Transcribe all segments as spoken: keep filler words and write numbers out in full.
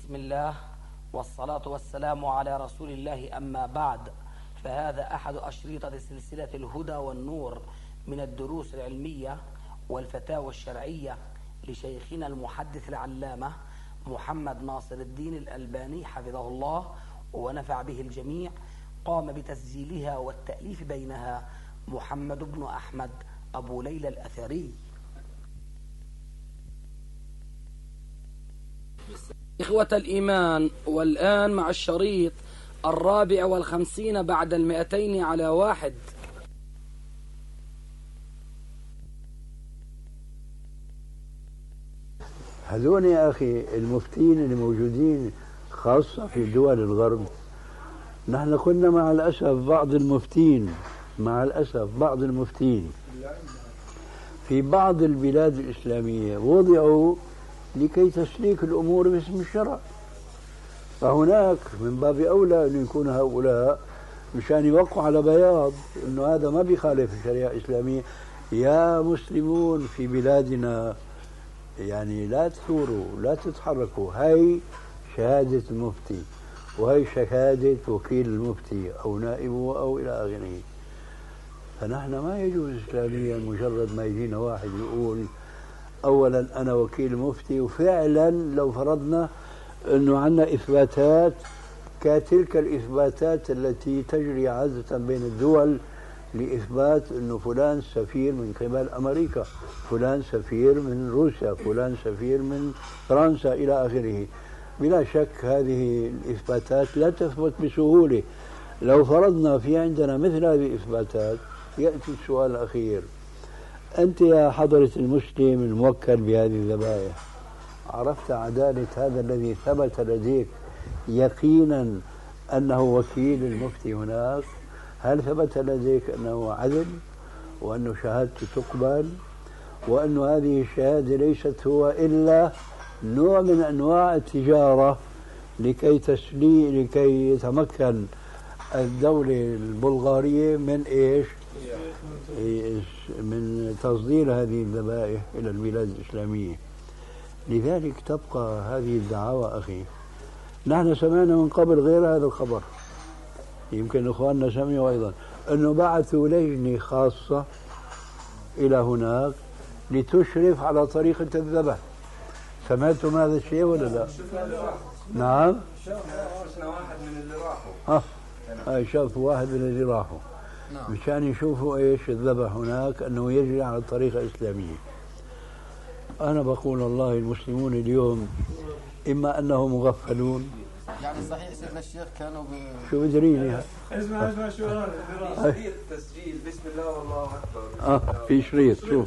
بسم الله والصلاة والسلام على رسول الله، أما بعد، فهذا أحد أشريطة سلسلة الهدى والنور من الدروس العلمية والفتاوى الشرعية لشيخنا المحدث العلامة محمد ناصر الدين الألباني حفظه الله ونفع به الجميع. قام بتسجيلها والتأليف بينها محمد بن أحمد أبو ليلى الأثري. إخوة الإيمان، والآن مع الشريط الرابع والخمسين بعد المئتين على واحد. هذون يا أخي المفتين اللي موجودين خاصة في دول الغرب، نحن كنا مع الأسف بعض المفتين مع الأسف بعض المفتين في بعض البلاد الإسلامية وضعوا لكي تسليك الأمور باسم الشرع، فهناك من باب أولى أن يكون هؤلاء مشان يوقعوا على بياض أنه هذا ما بيخالف الشريعة الإسلامية. يا مسلمون في بلادنا يعني لا تثوروا لا تتحركوا، هاي شهادة المفتي وهي شهادة وكيل المفتي أو نائبه أو إلى آخره. فنحن ما يجوز إسلاميا مجرد ما يجينا واحد يقول أولا أنا وكيل مفتي، وفعلا لو فرضنا أنه عندنا إثباتات كتلك الإثباتات التي تجري عادة بين الدول لإثبات أنه فلان سفير من قبل أمريكا، فلان سفير من روسيا، فلان سفير من فرنسا إلى آخره. بلا شك هذه الإثباتات لا تثبت بسهولة. لو فرضنا في عندنا مثل هذه الإثباتات يأتي السؤال الأخير: أنت يا حضرة المسلم الموكل بهذه الذبائح، عرفت عدالة هذا الذي ثبت لديك يقينا أنه وكيل المفتي هناك؟ هل ثبت لديك أنه عدل وأنه شهادته تقبل وأن هذه الشهادة ليست هو إلا نوع من أنواع التجارة لكي تسلي لكي يتمكن الدولة البلغارية من إيش؟ من تصدير هذه الذبائح إلى البلاد الإسلامية. لذلك تبقى هذه الدعاوى أخي. نحن سمعنا من قبل غير هذا الخبر، يمكن إخواننا سمعوا أيضا، أنه بعثوا لجنة خاصة إلى هناك لتشرف على طريقة الذبح. سمعتم هذا الشيء ولا لا؟ نعم، شفنا واحد من اللي راحوا. اه هاي شافوا واحد من اللي راحوا مشان يشوفوا ايش الذبح هناك، انه يجري على الطريقة الإسلامية. انا بقول الله المسلمون اليوم اما انهم مغفلون، يعني صحيح سيدنا الشيخ كانوا ب... شو بدريني اسمع اسمع شو هذا شريط تسجيل بسم الله والله اكبر. اه في شريط، شوف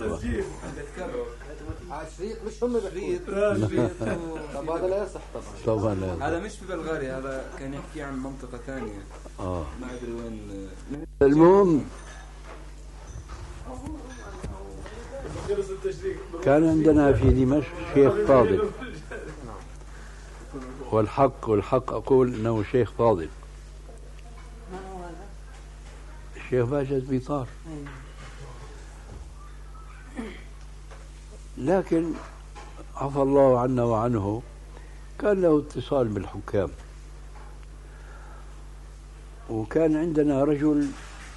شريط مش هم شريط. طب هذا لا يصح طبعا. طبعا لا. هذا مش في بلغاريا، هذا كان يحكي عن منطقة ثانية اه ما ادري وين. المهم كان عندنا في دمشق شيخ فاضل، والحق والحق أقول أنه شيخ فاضل، الشيخ باجت بيطار. لكن عفى الله عنا وعنه، كان له اتصال بالحكام، وكان عندنا رجل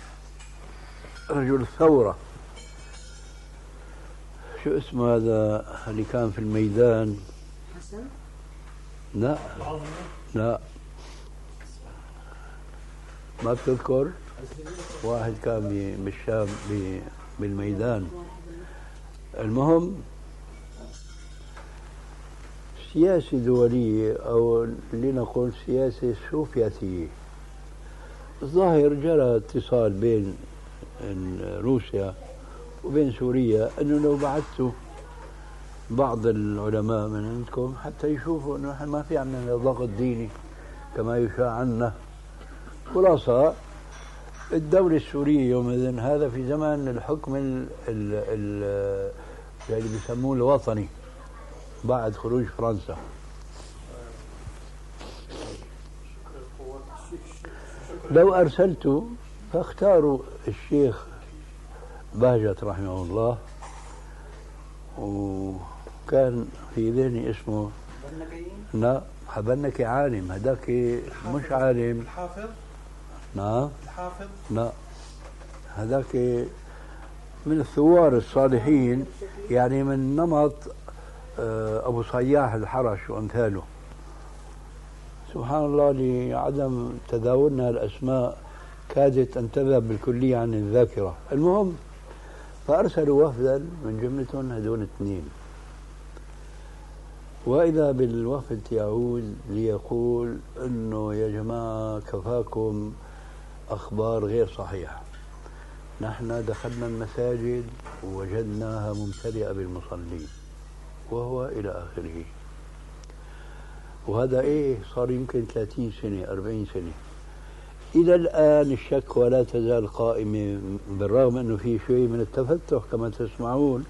رجل ثورة، شو اسمه هذا اللي كان في الميدان؟ حسن؟ لا لا ما بتذكر. واحد كان بالشام بالميدان. المهم سياسة دولية أو لنقول سياسة سوفيتية. الظاهر جرى اتصال بين روسيا وبين سوريا أنه لو بعثتوا بعض العلماء من عندكم حتى يشوفوا أنه نحن ما في عندنا ضغط ديني كما يشاع عنا. خلاصة الدولة السورية يومئذ، هذا في زمان الحكم ال ال ال اللي بيسموه الوطني بعد خروج فرنسا، لو أرسلتوا فاختاروا الشيخ بهجت رحمه الله، وكان في ذهني اسمه لا حبنكي عالم، هذاك مش عالم. الحافظ. نعم الحافظ. لا هذاك من الثوار الصالحين، يعني من نمط أبو صياح الحرش وأمثاله. سبحان الله لعدم تداولنا الأسماء كادت أن تذهب بالكلية عن الذاكرة. المهم فأرسلوا وفدا من جملتهم هدول اثنين، وإذا بالوفد يعود ليقول إنه يا جماعة كفاكم أخبار غير صحيحة، نحن دخلنا المساجد ووجدناها ممتلئة بالمصلين، وهو إلى آخره. وهذا إيه صار يمكن ثلاثين سنة أربعين سنة. إلى الآن الشكوى لا تزال قائمة، بالرغم أنه في شيء من التفتح كما تسمعون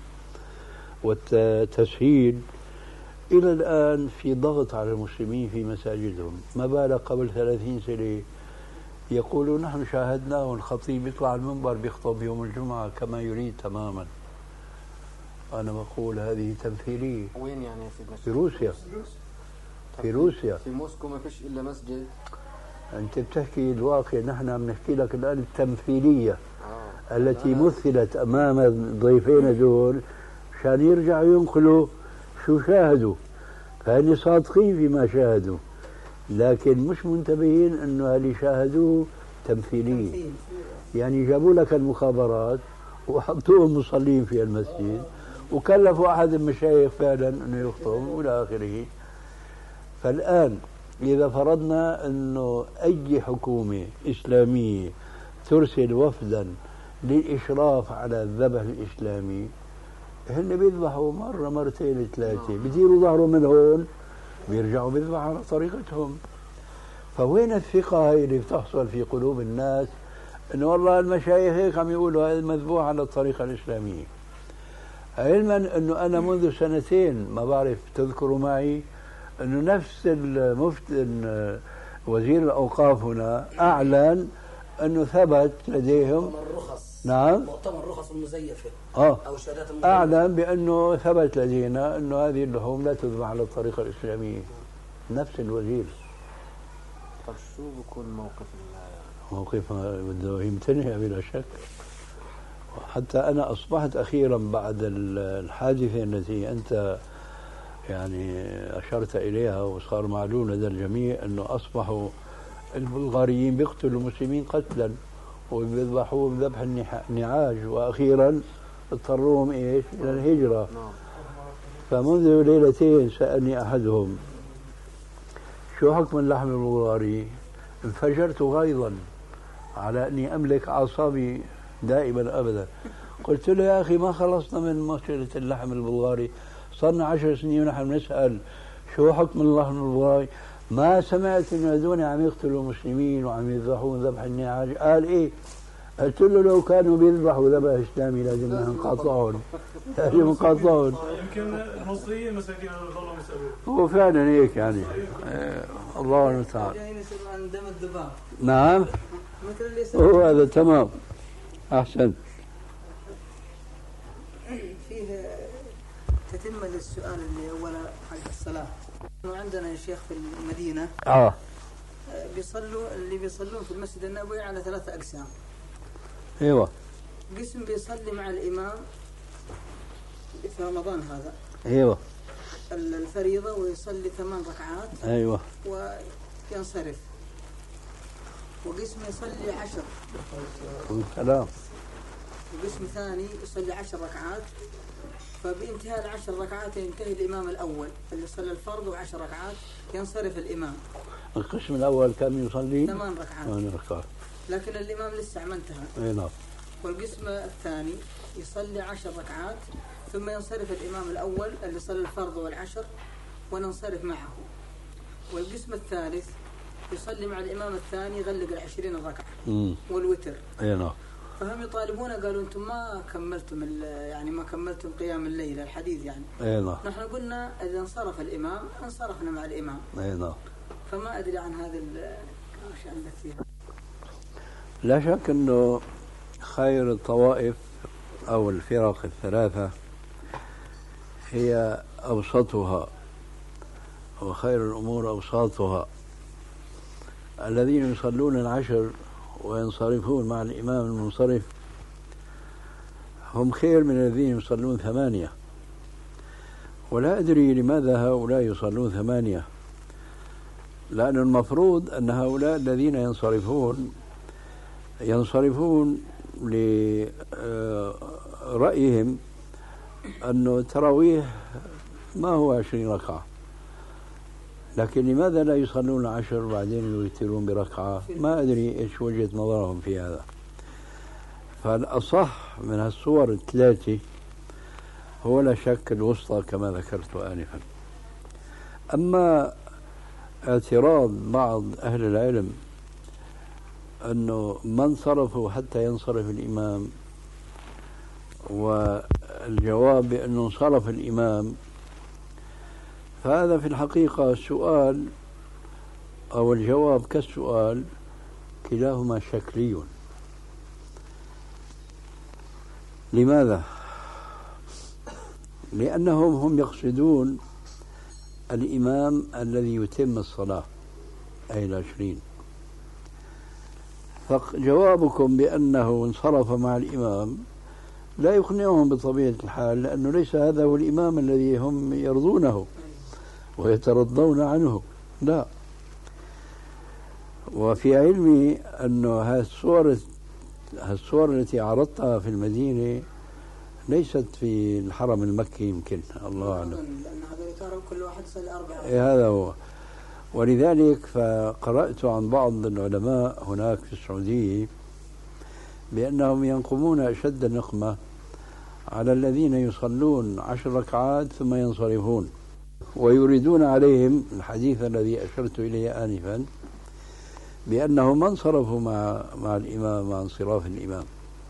والتسهيل. إلى الآن في ضغط على المسلمين في مساجدهم. ما بالك قبل ثلاثين سنة يقولون نحن شاهدناه الخطيب يطلع المنبر بيخطب يوم الجمعة كما يريد تماما. أنا بقول هذه تمثيلية. وين يعني يا سيدنا؟ في روسيا. في روسيا في موسكو ما فيش إلا مسجد. أنت بتحكي الواقع، نحن عم نحكي لك الآن التمثيلية آه. التي مثلت أمام الضيفين دول مشان يرجعوا ينقلوا شو شاهدوا. فهن صادقين فيما شاهدوا، لكن مش منتبهين أنه اللي شاهدوه تمثيلية. يعني جابوا لك المخابرات وحطوهم مصلين في المسجد وكلفوا أحد المشايخ فعلا أنه يخطب وإلى آخره. فالآن إذا فرضنا أنه أي حكومة إسلامية ترسل وفدا للإشراف على الذبح الإسلامي، هن بيذبحوا مرة مرتين ثلاثة، بيديروا ظهره من هون بيرجعوا بيذبحوا على طريقتهم. فوين الثقة هاي اللي بتحصل في قلوب الناس أنه والله المشايخ هيك عم يقولوا هذا مذبوح على الطريقة الإسلامية؟ علما أنه أنا منذ سنتين ما بعرف تذكروا معي أنه نفس المفتي وزير الأوقاف هنا أعلن أنه ثبت لديهم مؤتمر الرخص. نعم مؤتمر الرخص المزيفة آه. أو شهادات المزيفة. أعلن بأنه ثبت لدينا أنه هذه اللحوم لا تذبح على الطريقة الإسلامية. نفس الوزير. طب شو بكون موقف موقف بده يمتنع بلا شك. حتى أنا أصبحت أخيرا بعد الحادثة التي أنت يعني أشرت إليها وصار معلوم لدى الجميع أنه أصبحوا البلغاريين بيقتلوا المسلمين قتلا وبيذبحوهم ذبح النعاج، وأخيرا اضطروهم إيش إلى الهجرة. فمنذ ليلتين سألني أحدهم شو حكم اللحم البلغاري؟ انفجرت غيظا على أني أملك أعصابي دائما أبدا. قلت له يا أخي ما خلصنا من مشكلة اللحم البلغاري، صرنا عشر سنين ونحن نسأل شو حكم اللحم البلغاري. ما سمعت إنه هذول عم يقتلوا مسلمين وعم يذبحون ذبح النعاج. قال إيه؟ قلت له لو كانوا بيذبحوا ذبح إسلامي لازم نقاطعهم، لازم نقاطعهم. يمكن المصريين مساكين ظلوا مسألين. هو فعلا هيك يعني. آه الله المستعان. عن دم الذباب. نعم هو هذا تمام. أحسن. فيه تتم للسؤال اللي أولا حق الصلاة. عندنا يا شيخ في المدينة آه بيصلوا اللي بيصلون في المسجد النبوي على ثلاثة أقسام. أيوة. قسم بيصلي مع الإمام في رمضان هذا. أيوة. الفريضة ويصلي ثمان ركعات. أيوة. وينصرف. وقسم يصلي عشر. سلام. وقسم ثاني يصلي عشر ركعات، فبانتهاء العشر ركعات ينتهي الإمام الأول اللي صلى الفرض وعشر ركعات، ينصرف الإمام. القسم الأول كان يصلي ثمان ركعات. ثمان ركعات. لكن الإمام لسه ما انتهى. أي نعم. والقسم الثاني يصلي عشر ركعات ثم ينصرف الإمام الأول اللي صلى الفرض والعشر وننصرف معه. والقسم الثالث يصلي مع الإمام الثاني يغلق العشرين الركعة والوتر. أي نعم. فهم يطالبون قالوا أنتم ما كملتم يعني ما كملتم قيام الليل الحديث يعني. أي نعم. نحن قلنا إذا انصرف الإمام انصرفنا مع الإمام. أي نعم. فما أدري عن هذا وش عندك فيها. لا شك أنه خير الطوائف أو الفرق الثلاثة هي أوسطها، وخير الأمور أوساطها. الذين يصلون العشر وينصرفون مع الإمام المنصرف هم خير من الذين يصلون ثمانية. ولا أدري لماذا هؤلاء يصلون ثمانية، لأن المفروض أن هؤلاء الذين ينصرفون ينصرفون لرأيهم أن التراويح ما هو عشرين ركعة، لكن لماذا لا يصلون عشر بعدين يوترون بركعة؟ ما أدري إيش وجهة نظرهم في هذا. فالأصح من هالصور الثلاثة هو لا شك الوسطى كما ذكرت آنفا. أما اعتراض بعض أهل العلم أنه ما انصرفوا حتى ينصرف الإمام، والجواب بأنه انصرف الإمام، فهذا في الحقيقة سؤال أو الجواب كالسؤال كلاهما شكلي. لماذا؟ لأنهم هم يقصدون الإمام الذي يتم الصلاة أي العشرين، فجوابكم بأنه انصرف مع الإمام لا يقنعهم بطبيعة الحال، لأنه ليس هذا هو الإمام الذي هم يرضونه ويترضون عنه، لا. وفي علمي أن هذه الصور الصور التي عرضتها في المدينة ليست في الحرم المكي، يمكن الله أعلم، لأن هذا يتعرف كل واحد يصلي أربعة. إيه هذا هو. ولذلك فقرأت عن بعض العلماء هناك في السعودية بأنهم ينقمون أشد النقمة على الذين يصلون عشر ركعات ثم ينصرفون، ويريدون عليهم الحديث الذي أشرت إليه آنفا بأنه ما انصرفوا مع, مع الإمام مع انصراف الإمام.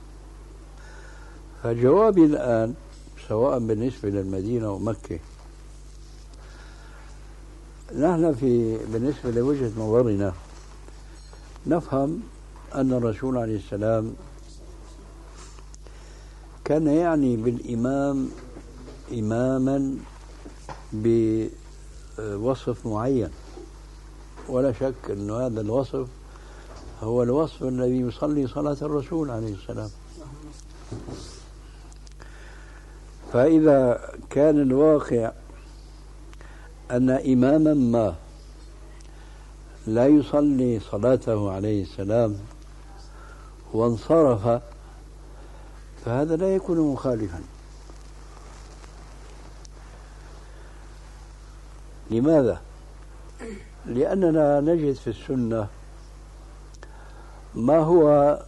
فجوابي الآن سواء بالنسبة للمدينة ومكة، نحن في بالنسبة لوجهة نظرنا نفهم أن الرسول عليه السلام كان يعني بالإمام إماما بوصف معين، ولا شك أن هذا الوصف هو الوصف الذي يصلي صلاة الرسول عليه السلام. فإذا كان الواقع أن إماما ما لا يصلي صلاته عليه السلام وانصرف، فهذا لا يكون مخالفا. لماذا؟ لأننا نجد في السنة ما هو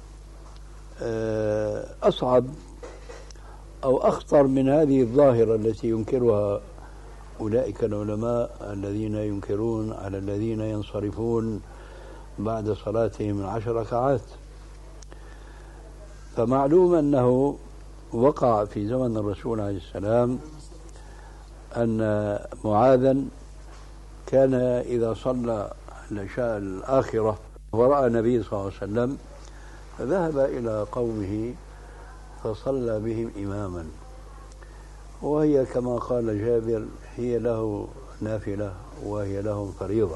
أصعب أو أخطر من هذه الظاهرة التي ينكرها أولئك العلماء الذين ينكرون على الذين ينصرفون بعد صلاتهم من عشر ركعات. فمعلوم أنه وقع في زمن الرسول عليه السلام أن معاذا كان إذا صلى العشاء الآخرة ورأى النبي صلى الله عليه وسلم فذهب إلى قومه فصلى بهم إماما، وهي كما قال جابر هي له نافلة وهي لهم فريضة.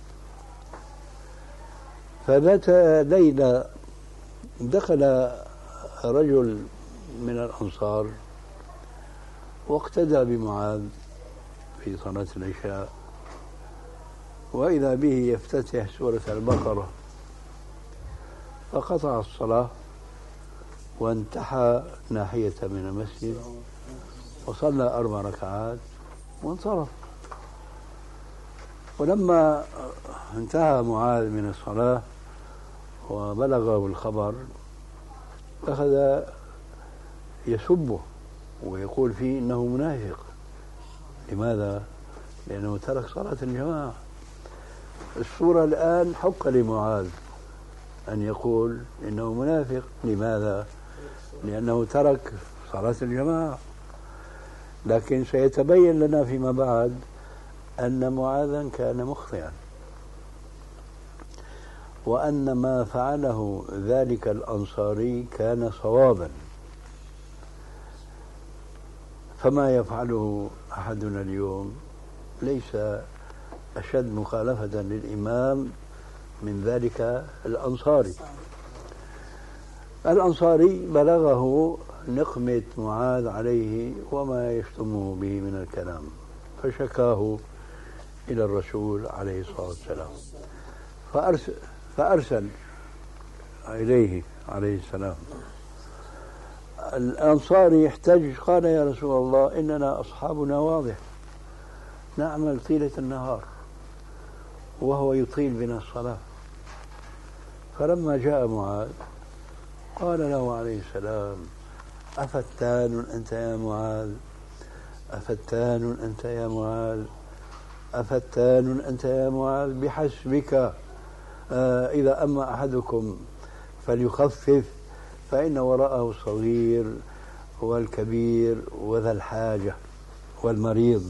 فذات ليلة دخل رجل من الأنصار واقتدى بمعاذ في صلاة العشاء، وإذا به يفتتح سورة البقرة، فقطع الصلاة وانتحى ناحية من المسجد وصلى أربع ركعات وانصرف. ولما انتهى معاذ من الصلاة وبلغه الخبر أخذ يسبه ويقول فيه إنه منافق. لماذا؟ لأنه ترك صلاة الجماعة. الصورة الآن حق لمعاذ أن يقول إنه منافق. لماذا؟ لأنه ترك صلاة الجماعة. لكن سيتبين لنا فيما بعد أن معاذا كان مخطئا، وأن ما فعله ذلك الأنصاري كان صوابا، فما يفعله أحدنا اليوم ليس أشد مخالفة للإمام من ذلك الأنصاري. الأنصاري بلغه نقمة معاذ عليه وما يشتمه به من الكلام، فشكاه إلى الرسول عليه الصلاة والسلام، فأرسل, فأرسل إليه عليه السلام. الأنصاري احتج، قال يا رسول الله إننا أصحابنا واضح نعمل طيلة النهار وهو يطيل بنا الصلاة. فلما جاء معاذ قال له عليه السلام أفتان أنت يا معاذ، أفتان أنت يا معاذ، أفتان أنت يا معاذ، بحسبك آه إذا أما أحدكم فليخفف فإن وراءه الصغير والكبير وذا الحاجة والمريض.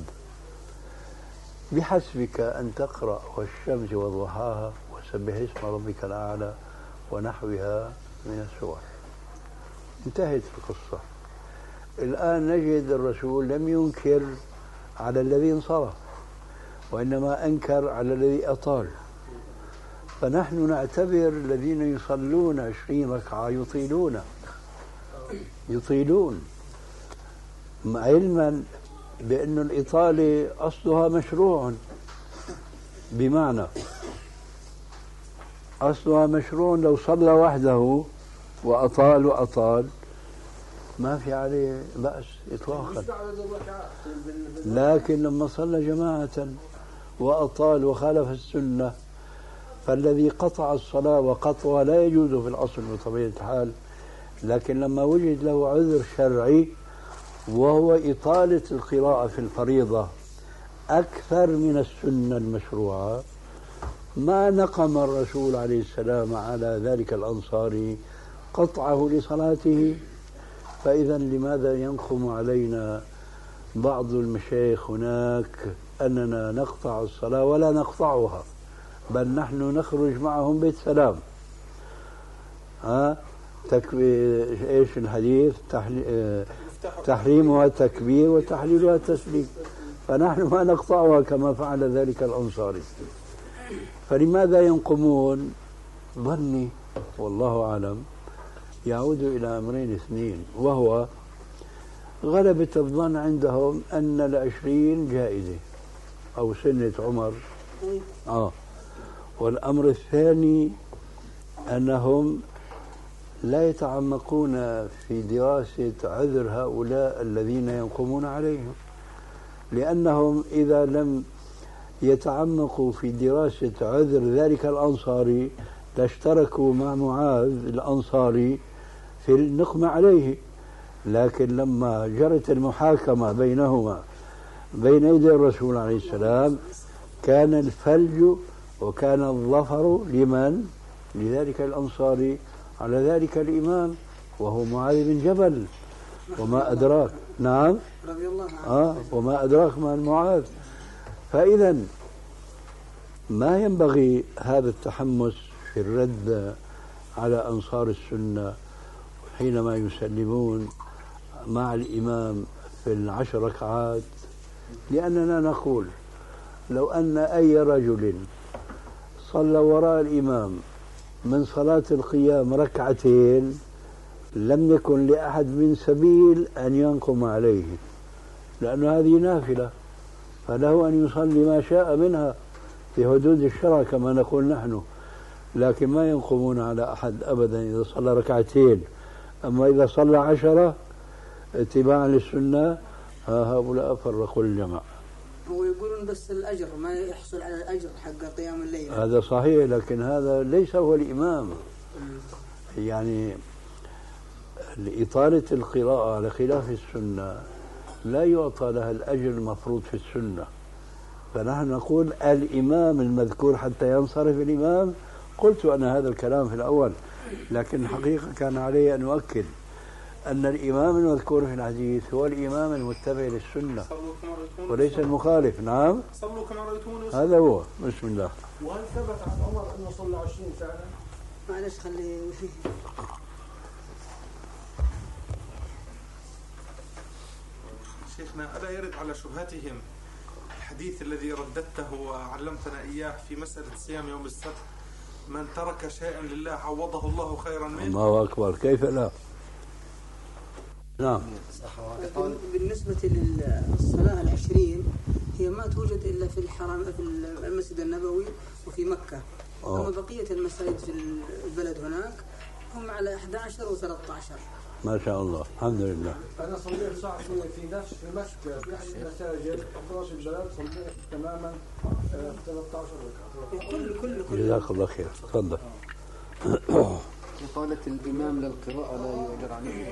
بحسبك أن تقرأ والشمس وضحاها وسبح اسم ربك الأعلى ونحوها من السور. انتهت القصة. الآن نجد الرسول لم ينكر على الذي انصرف، وإنما أنكر على الذي أطال. فنحن نعتبر الذين يصلون عشرين ركعة يطيلون يطيلون علما بأن الإطالة أصلها مشروع، بمعنى أصلها مشروع. لو صلى وحده وأطال وأطال ما في عليه بأس إطلاقا، لكن لما صلى جماعة وأطال وخالف السنة فالذي قطع الصلاة وقطعها لا يجوز في الأصل بطبيعة الحال، لكن لما وجد له عذر شرعي وهو إطالة القراءة في الفريضة أكثر من السنة المشروعة ما نقم الرسول عليه السلام على ذلك الأنصاري قطعه لصلاته. فإذا لماذا ينقم علينا بعض المشايخ هناك أننا نقطع الصلاة ولا نقطعها، بل نحن نخرج معهم بالسلام. ها تكبير ايش الحديث؟ تحريمها التكبير وتحليلها التسليم، فنحن ما نقطعها كما فعل ذلك الأنصاري. فلماذا ينقمون؟ ظني والله أعلم يعود إلى أمرين اثنين، وهو غلبة الظن عندهم أن العشرين جائزة أو سنة عمر. آه. والأمر الثاني أنهم لا يتعمقون في دراسة عذر هؤلاء الذين ينقمون عليهم، لأنهم إذا لم يتعمقوا في دراسة عذر ذلك الأنصاري لاشتركوا مع معاذ الأنصاري في النقمة عليه. لكن لما جرت المحاكمة بينهما بين يدي الرسول عليه السلام كان الفلج وكان الظفر لمن؟ لذلك الأنصاري على ذلك الإمام وهو معاذ بن جبل. وما أدراك نعم رضي الله عنه آه وما أدراك ما معاذ. فإذا ما ينبغي هذا التحمس في الرد على أنصار السنة حينما يسلمون مع الإمام في العشر ركعات، لأننا نقول لو أن أي رجل صلى وراء الإمام من صلاة القيام ركعتين لم يكن لأحد من سبيل أن ينقم عليه، لأن هذه نافلة فله أن يصلي ما شاء منها في حدود الشرع كما نقول نحن. لكن ما ينقمون على أحد أبدا إذا صلى ركعتين. أما إذا صلى عشرة اتباعا للسنة هؤلاء فرقوا الجماعة. ويقولون بس الأجر ما يحصل على الأجر حق قيام الليل. هذا صحيح، لكن هذا ليس هو الإمام. يعني لإطالة القراءة على خلاف السنة لا يعطى لها الأجر المفروض في السنة. فنحن نقول الإمام المذكور حتى ينصرف الإمام. قلت أنا هذا الكلام في الأول، لكن الحقيقة كان علي أن أؤكد أن الإمام المذكور في الحديث هو الإمام المتبع للسنة وليس المخالف. نعم صلوا كما رأيتموني. هذا هو. بسم الله. وهل ثبت عن عمر أنه صلى عشرين فعلا؟ معلش خلي شيخنا ألا يرد على شبهتهم الحديث الذي رددته وعلمتنا إياه في مسألة صيام يوم السبت، من ترك شيئا لله عوضه الله خيرا منه. الله أكبر، كيف لا؟ نعم. بالنسبة للصلاة العشرين هي ما توجد إلا في الحرم في المسجد النبوي وفي مكة، أما بقية المساجد في البلد هناك هم على أحد عشر وثلاثة عشر. ما شاء الله، الحمد لله. أنا صليت ساعة في نفس في مكة في أحد المساجد أطراف البلد، صليت تماما ثلاثة عشر ركعة. كل كل كل جزاك الله خير، تفضل. إطالة الإمام للقراءة لا يؤجر عليه.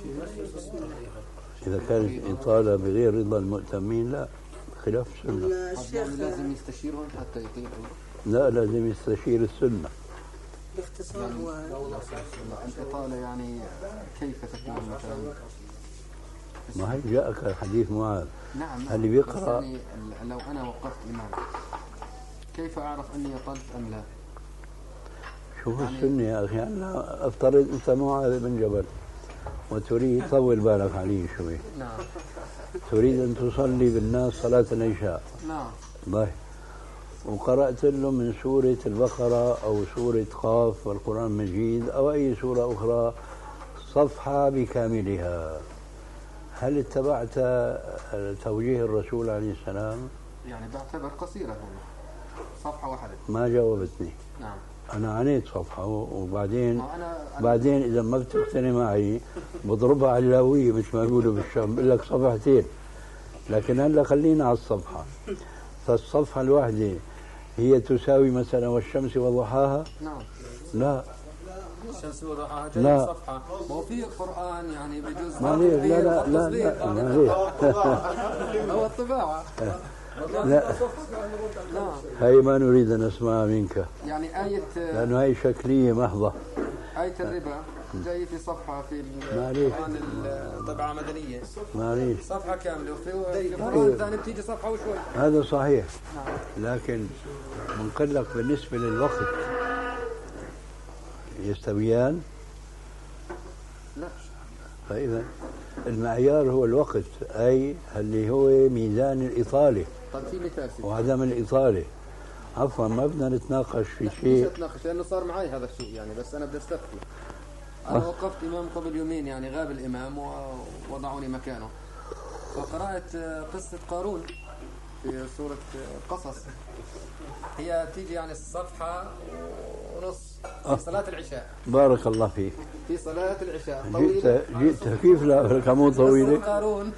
إذا كانت إطالة بغير رضا المؤتمين لا، خلاف السنة. الشيخ لازم يستشيرهم حتى يطيل. لا، لازم يستشير السنة. باختصار هو الإطالة يعني كيف تكون مثلا؟ ما هي جاءك حديث معاذ. نعم. اللي بيقرأ يعني لو أنا وقفت إمام كيف أعرف أني أطلت أم لا؟ شوف يعني السنة يا أخي. أنا أفترض أنت معاذ بن جبل وتريد طول بالك عليه شوي. نعم. تريد أن تصلي بالناس صلاة العشاء. نعم. طيب، وقرأت له من سورة البقرة أو سورة قاف والقرآن المجيد أو أي سورة أخرى صفحة بكاملها، هل اتبعت توجيه الرسول عليه السلام؟ يعني بعتبر قصيرة هنا صفحة واحدة. ما جاوبتني. نعم. أنا عنيت صفحة وبعدين أنا أنا بعدين إذا ما بتقتني معي بضربها على اللاوية مثل ما بيقولوا بالشام، بقول لك صفحتين. لكن هلا خلينا على الصفحة. فالصفحة الواحدة هي تساوي مثلا والشمس وضحاها؟ نعم. لا. الشمس وضحاها لا. جاي صفحة. ما هو في قرآن يعني بجوز ما ليه؟ لا لا لا لا ما ليه؟ هو الطباعة. لا، نعم. هي ما نريد أن نسمعها منك، يعني آية لأنه هي شكلية محضة. آية الربا جاي في صفحة في معليش. القرآن الطبعة مدنية معليش، صفحة كاملة، وفي في القرآن الثاني بتيجي صفحة وشوي. هذا صحيح. نعم. لكن بنقول لك بالنسبة للوقت يستويان؟ لا. فإذا المعيار هو الوقت، أي اللي هو ميزان الإطالة طيب في مثال وعدم الإطالة. عفوا، ما بدنا نتناقش في مش شيء. اتناقش لأنه صار معي هذا الشيء يعني، بس أنا بدي استفتي. أنا وقفت إمام قبل يومين يعني غاب الإمام ووضعوني مكانه، فقرأت قصة قارون في سورة قصص. هي تيجي يعني صفحة ونص في صلاة العشاء. بارك الله فيك. في صلاة العشاء جئت طويلة. جئت كيف لا كمو طويلة؟ قارون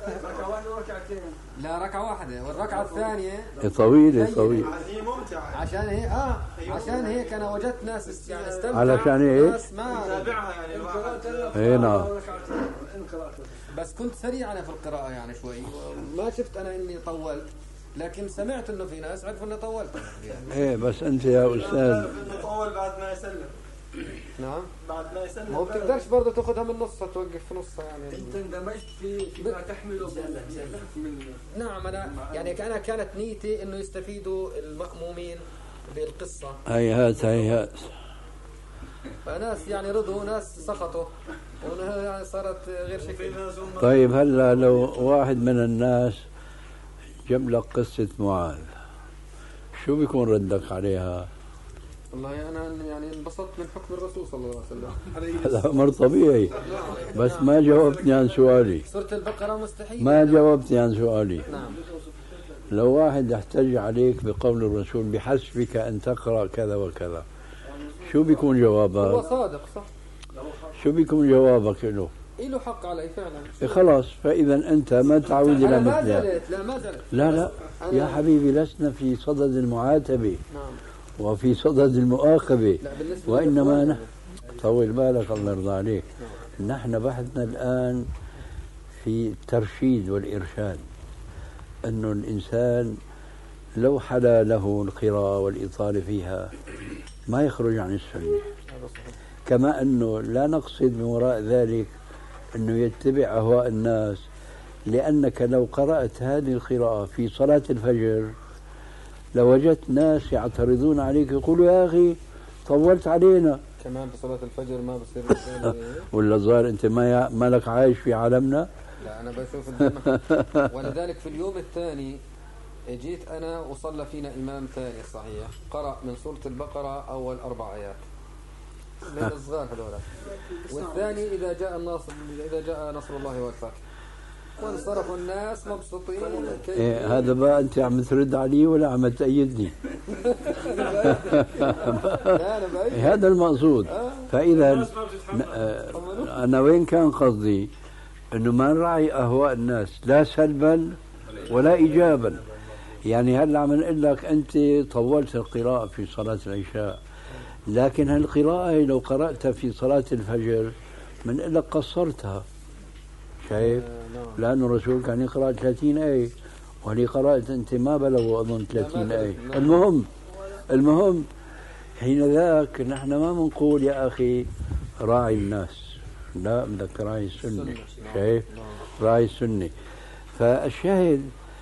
لا ركعة واحدة، والركعة الثانية طويلة طويلة. هذه ممتعة عشان هي اه عشان هيك انا وجدت ناس يعني استمتعوا. علشان هيك؟ ناس ما تابعها يعني الواحد. اي نعم. بس كنت سريع انا في القراءة يعني شوي، ما شفت انا اني طولت، لكن سمعت انه في ناس عرفوا اني طولت يعني. ايه بس انت يا استاذ طول بعد ما يسلم. نعم. بعد ما يسلم ما هو بتقدرش برضه تاخذها من نصها توقف في نصها يعني. انت اندمجت في فيما تحمله من نعم. انا يعني انا كانت نيتي انه يستفيدوا المأمومين بالقصة. هيهات هيهات. فناس يعني رضوا ناس سخطوا، وهي صارت غير شكل. طيب هلا لو واحد من الناس جاب لك قصة معاذ، شو بيكون ردك عليها؟ والله أنا يعني انبسطت من حكم الرسول صلى الله عليه وسلم. هذا أمر طبيعي، بس ما جاوبتني عن سؤالي. سورة البقرة مستحيل. ما جاوبتني عن سؤالي. نعم. لو واحد احتج عليك بقول الرسول بحسبك أن تقرأ كذا وكذا، شو بيكون هو جوابك؟ صادق صح. شو بيكون جوابك له؟ له حق علي فعلا. إيه خلاص، فإذا أنت ما تعود إلى أنا ما مثلها. زلت لا ما زلت. لا لا يا أنا- حبيبي، لسنا في صدد المعاتبة نعم. وفي صدد المؤاخذة، لا بالنسبة وإنما للإخوان نحن طول بالك الله يرضى عليك. نحن بحثنا الآن في الترشيد والإرشاد، أنه الإنسان لو حلا له القراءة والإطالة فيها ما يخرج عن السنة. كما أنه لا نقصد من وراء ذلك أنه يتبع أهواء الناس، لأنك لو قرأت هذه القراءة في صلاة الفجر لوجدت ناس يعترضون عليك يقولوا يا أخي طولت علينا. كمان بصلاة الفجر ما بصير. ولا الظاهر أنت ما ما لك عايش في عالمنا. لا أنا بشوف الجنة. ولذلك في اليوم الثاني جيت أنا وصلى فينا إمام ثاني صحيح قرأ من سورة البقرة أول أربع آيات من الصغار هذولا، والثاني إذا جاء النصر إذا جاء نصر الله والفتح، وانصرفوا الناس مبسوطين. إيه هذا بقى أنت عم ترد علي ولا عم تأيدني؟ هذا المقصود. فإذا أنا وين كان قصدي؟ إنه ما نراعي أهواء الناس لا سلبا ولا إيجابا. يعني هلا عم نقول لك أنت طولت القراءة في صلاة العشاء، لكن هالقراءة لو قرأتها في صلاة الفجر من لك قصرتها، شايف؟ لأن الرسول كان يقرأ ثلاثين آية وهي قرأت أنت ما بلغوا أظن ثلاثين آية. المهم المهم حين ذاك نحن ما بنقول يا أخي راعي الناس، لا بدك راعي السنة، شايف؟ راعي السنة. فالشاهد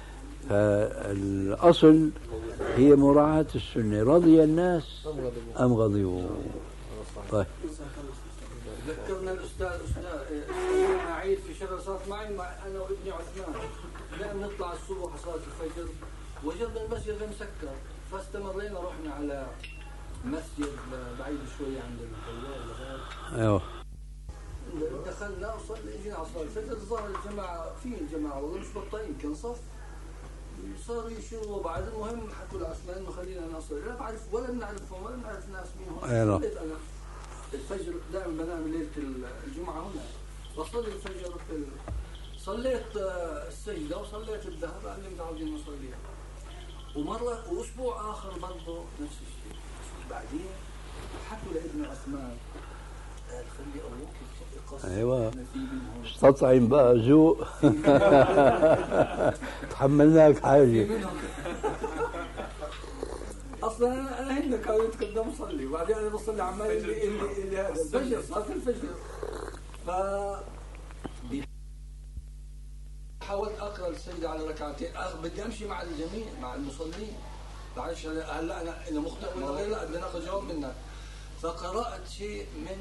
فالأصل هي مراعاة السنة. رضي الناس أم غضبوا؟ طيب ذكرنا الاستاذ استاذ عيد في شغله صارت معي مع انا وابني عثمان، لما نطلع الصبح صلاه الفجر وجدنا المسجد مسكر، فاستمرينا رحنا على مسجد بعيد شويه عند الخيار. ايوه دخلنا وصلنا اجينا على صلاه الفجر، ظهر الجماعه في الجماعه والله مش بطيئين يمكن صف صاروا يشيروا بعد. المهم حكوا لعثمان انه خلينا نصلي، لا بعرف ولا بنعرفهم ولا بنعرف ناس منهم. صليت انا الفجر دائما بنام ليله الجمعه هنا، بصلي الفجر في ال... صليت السجده وصليت الذهب اللي متعودين نصليها، ومره واسبوع اخر برضه نفس الشيء. بعدين حكوا لابن عثمان قال خلي ابوك يقص. ايوه استطعم بقى ذوق. تحملناك حاجه. اصلا انا انا هن كانوا يتقدم اصلي وبعدين انا بصلي عمال اللي اللي, اللي هذا الفجر صلاه الفجر. ف حاولت اقرا السجده على ركعتين، بدي امشي مع الجميع مع المصلين، معلش هلا انا انا مخطئ ولا غير، لا بدي ناخذ جواب منك. فقرات شيء من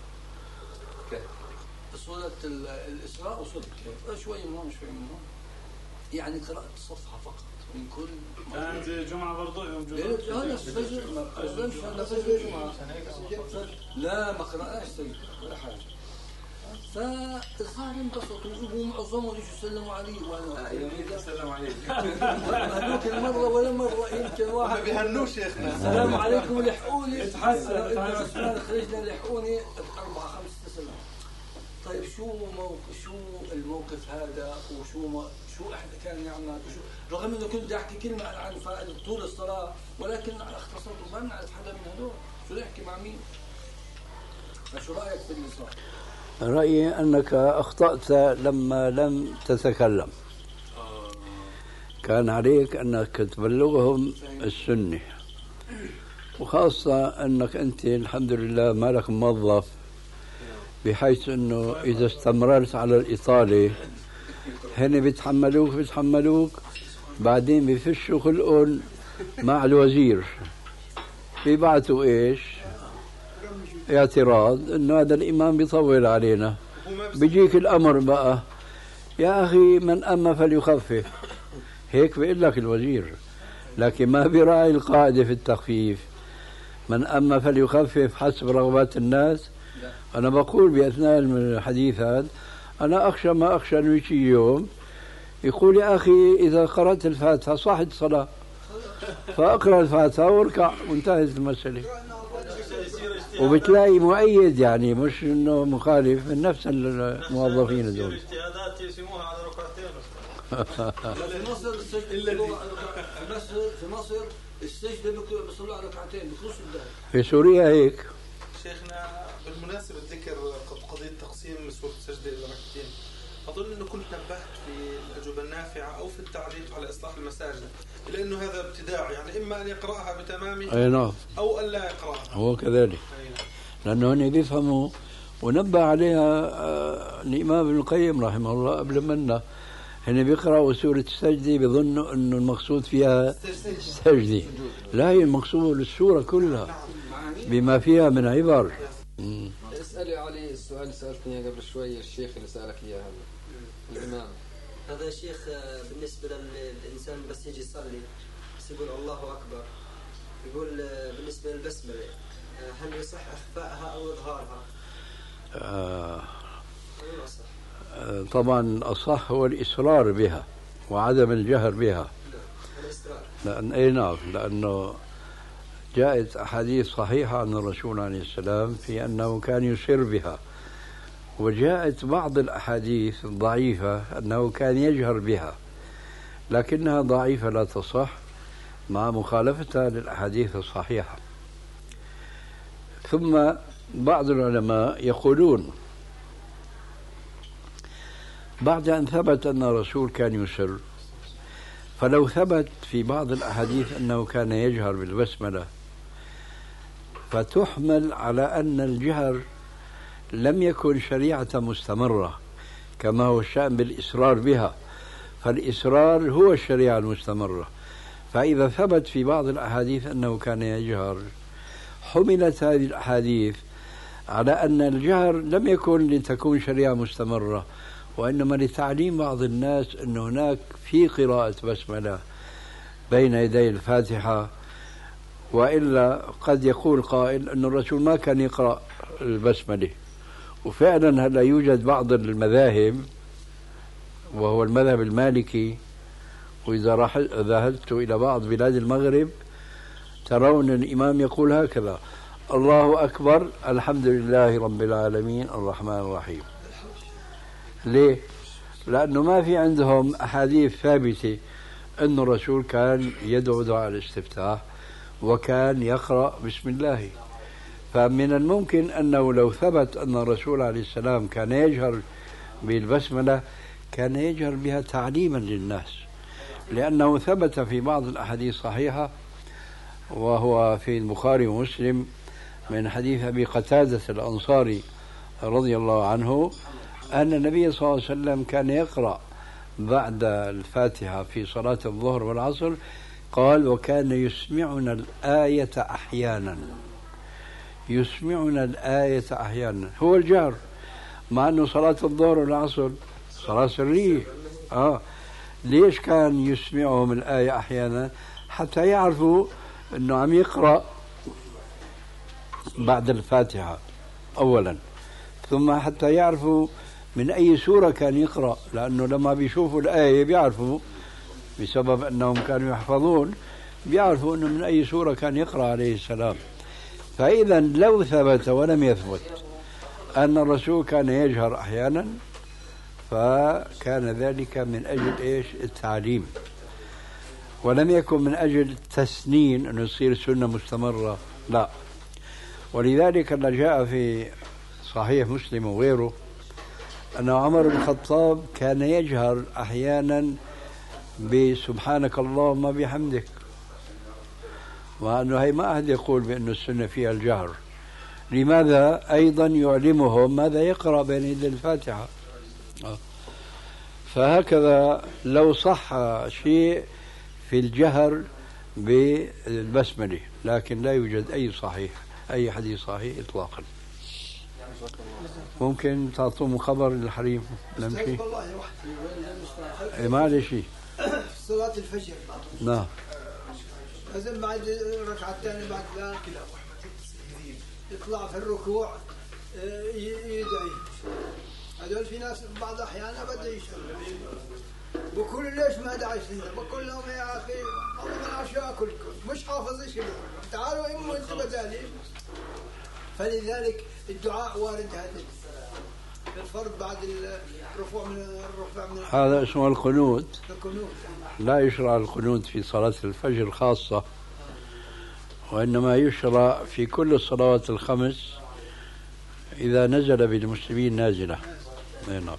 سوره الاسراء وسوره الكهف، شوي من هون شوي من هون، يعني قرات صفحه فقط من كل. كانت الجمعة برضه يوم جمعة. هذا الفجر ما قدمش هذا فجر الجمعة. لا ما قرأناش سجد ولا حاجة. فالظاهر انبسطوا ومعظمهم يجوا يسلموا علي وانا السلام عليكم. هذوك المرة ولا مرة يمكن واحد ما بيهنوش شيخنا. السلام عليكم لحقوني. اتحسن اتحسن خرجنا لحقوني أربعة خمسة سلام. طيب شو موقف شو الموقف هذا وشو ما شو احنا كان نعمل وشو، رغم انه كنت بدي احكي كلمه عن فائده طول الصلاه ولكن اختصرت ما بنعرف حدا من هدول شو نحكي مع مين. فشو رايك في النساء؟ رايي انك اخطات لما لم تتكلم. كان عليك انك تبلغهم السنه، وخاصه انك انت الحمد لله مالك موظف، بحيث انه اذا استمررت على الاطاله هن بيتحملوك بيتحملوك بعدين بيفشوا خلقهم مع الوزير، بيبعتوا ايش؟ اعتراض انه هذا الامام بيطول علينا. بيجيك الامر بقى يا اخي من اما فليخفف، هيك بيقول لك الوزير، لكن ما بيراعي القاعده في التخفيف، من اما فليخفف حسب رغبات الناس. أنا بقول بأثناء الحديث هذا أنا أخشى ما أخشى أنه يجي يوم يقول يا أخي إذا قرأت الفاتحة صحت صلاة، فأقرأ الفاتحة واركع وانتهت المسألة. وبتلاقي مؤيد يعني مش إنه مخالف من نفس الموظفين دول. الاجتهادات يقسموها على ركعتين. في مصر السجدة في مصر السجدة بيصلوا على ركعتين بخلص الدار. في سوريا هيك. شيخنا بالمناسبة ذكر قضية تقسيم سورة السجدة إلى ركعتين، أظن أنه كنت نبهت في الأجوبة النافعة أو في التعليق على إصلاح المساجد إلى أنه هذا ابتداع، يعني إما أن يقرأها بتمامه أي نعم أو أن لا يقرأها. هو كذلك، لأنه هن بيفهموا ونبه عليها الإمام ابن القيم رحمه الله قبل منا، هن بيقرأوا سورة السجدة بيظنوا أنه المقصود فيها السجدة، لا هي المقصود السورة كلها بما فيها من عبر. اسألي علي السؤال اللي سألتني قبل شوي الشيخ اللي سألك إياه هذا الإمام هذا يا شيخ بالنسبة للإنسان بس يجي يصلي بس يقول الله أكبر، يقول بالنسبة للبسملة هل يصح إخفائها أو إظهارها؟ آه طبعا الأصح هو الإصرار بها وعدم الجهر بها. لأن أي نعم، لأنه جاءت أحاديث صحيحة عن الرسول عليه السلام في أنه كان يسر بها، وجاءت بعض الأحاديث الضعيفة أنه كان يجهر بها، لكنها ضعيفة لا تصح مع مخالفتها للأحاديث الصحيحة. ثم بعض العلماء يقولون بعد أن ثبت أن الرسول كان يسر، فلو ثبت في بعض الأحاديث أنه كان يجهر بالبسملة فتحمل على أن الجهر لم يكن شريعة مستمرة كما هو الشأن بالإصرار بها، فالإصرار هو الشريعة المستمرة. فإذا ثبت في بعض الأحاديث أنه كان يجهر، حملت هذه الأحاديث على أن الجهر لم يكن لتكون شريعة مستمرة، وإنما لتعليم بعض الناس أن هناك في قراءة بسملة بين يدي الفاتحة. وإلا قد يقول قائل أن الرسول ما كان يقرأ البسملة، وفعلا هلا يوجد بعض المذاهب وهو المذهب المالكي، وإذا ذهبت إلى بعض بلاد المغرب ترون الإمام يقول هكذا: الله أكبر الحمد لله رب العالمين الرحمن الرحيم. ليه؟ لأنه ما في عندهم أحاديث ثابتة أن الرسول كان يدعو دعاء الاستفتاح وكان يقرأ بسم الله. فمن الممكن أنه لو ثبت أن الرسول عليه السلام كان يجهر بالبسملة كان يجهر بها تعليما للناس، لأنه ثبت في بعض الأحاديث الصحيحة وهو في البخاري ومسلم من حديث أبي قتادة الأنصاري رضي الله عنه أن النبي صلى الله عليه وسلم كان يقرأ بعد الفاتحة في صلاة الظهر والعصر، قال: وكان يسمعنا الآية أحيانا. يسمعنا الآية أحيانا هو الجهر، مع أنه صلاة الظهر والعصر صلاة سرية. آه ليش كان يسمعهم الآية أحيانا؟ حتى يعرفوا أنه عم يقرأ بعد الفاتحة أولا، ثم حتى يعرفوا من أي سورة كان يقرأ، لأنه لما بيشوفوا الآية بيعرفوا بسبب أنهم كانوا يحفظون، بيعرفوا أنه من أي سورة كان يقرأ عليه السلام. فإذا لو ثبت ولم يثبت أن الرسول كان يجهر أحيانا فكان ذلك من أجل إيش؟ التعليم، ولم يكن من أجل التسنين أنه يصير سنة مستمرة، لا. ولذلك اللي جاء في صحيح مسلم وغيره أن عمر بن الخطاب كان يجهر أحيانا بسبحانك اللهم بحمدك، وأنه هي ما أحد يقول بأن السنة فيها الجهر. لماذا؟ أيضا يعلمهم ماذا يقرأ بين يدي الفاتحة. فهكذا لو صح شيء في الجهر بالبسملة، لكن لا يوجد أي صحيح أي حديث صحيح إطلاقا. ممكن تعطوهم خبر الحريم نمشي؟ إيه ما شيء. صلاة الفجر نعم لازم بعد الركعة الثانية بعد ذلك يطلع في الركوع يدعي. هذول في ناس بعض الأحيان أبدا يشتغل بقول ليش ما دعي سنة؟ بقول لهم يا أخي والله من عشاء أكلكم مش حافظ إيش كلكم، تعالوا إموا أنتم بدالي. فلذلك الدعاء وارد هذا الفرض بعد الرفوع من الرفع من هذا اسمه القنوت. القنوت لا يشرع القنوت في صلاة الفجر خاصة، وإنما يشرع في كل الصلوات الخمس إذا نزل بالمسلمين نازلة. نعم.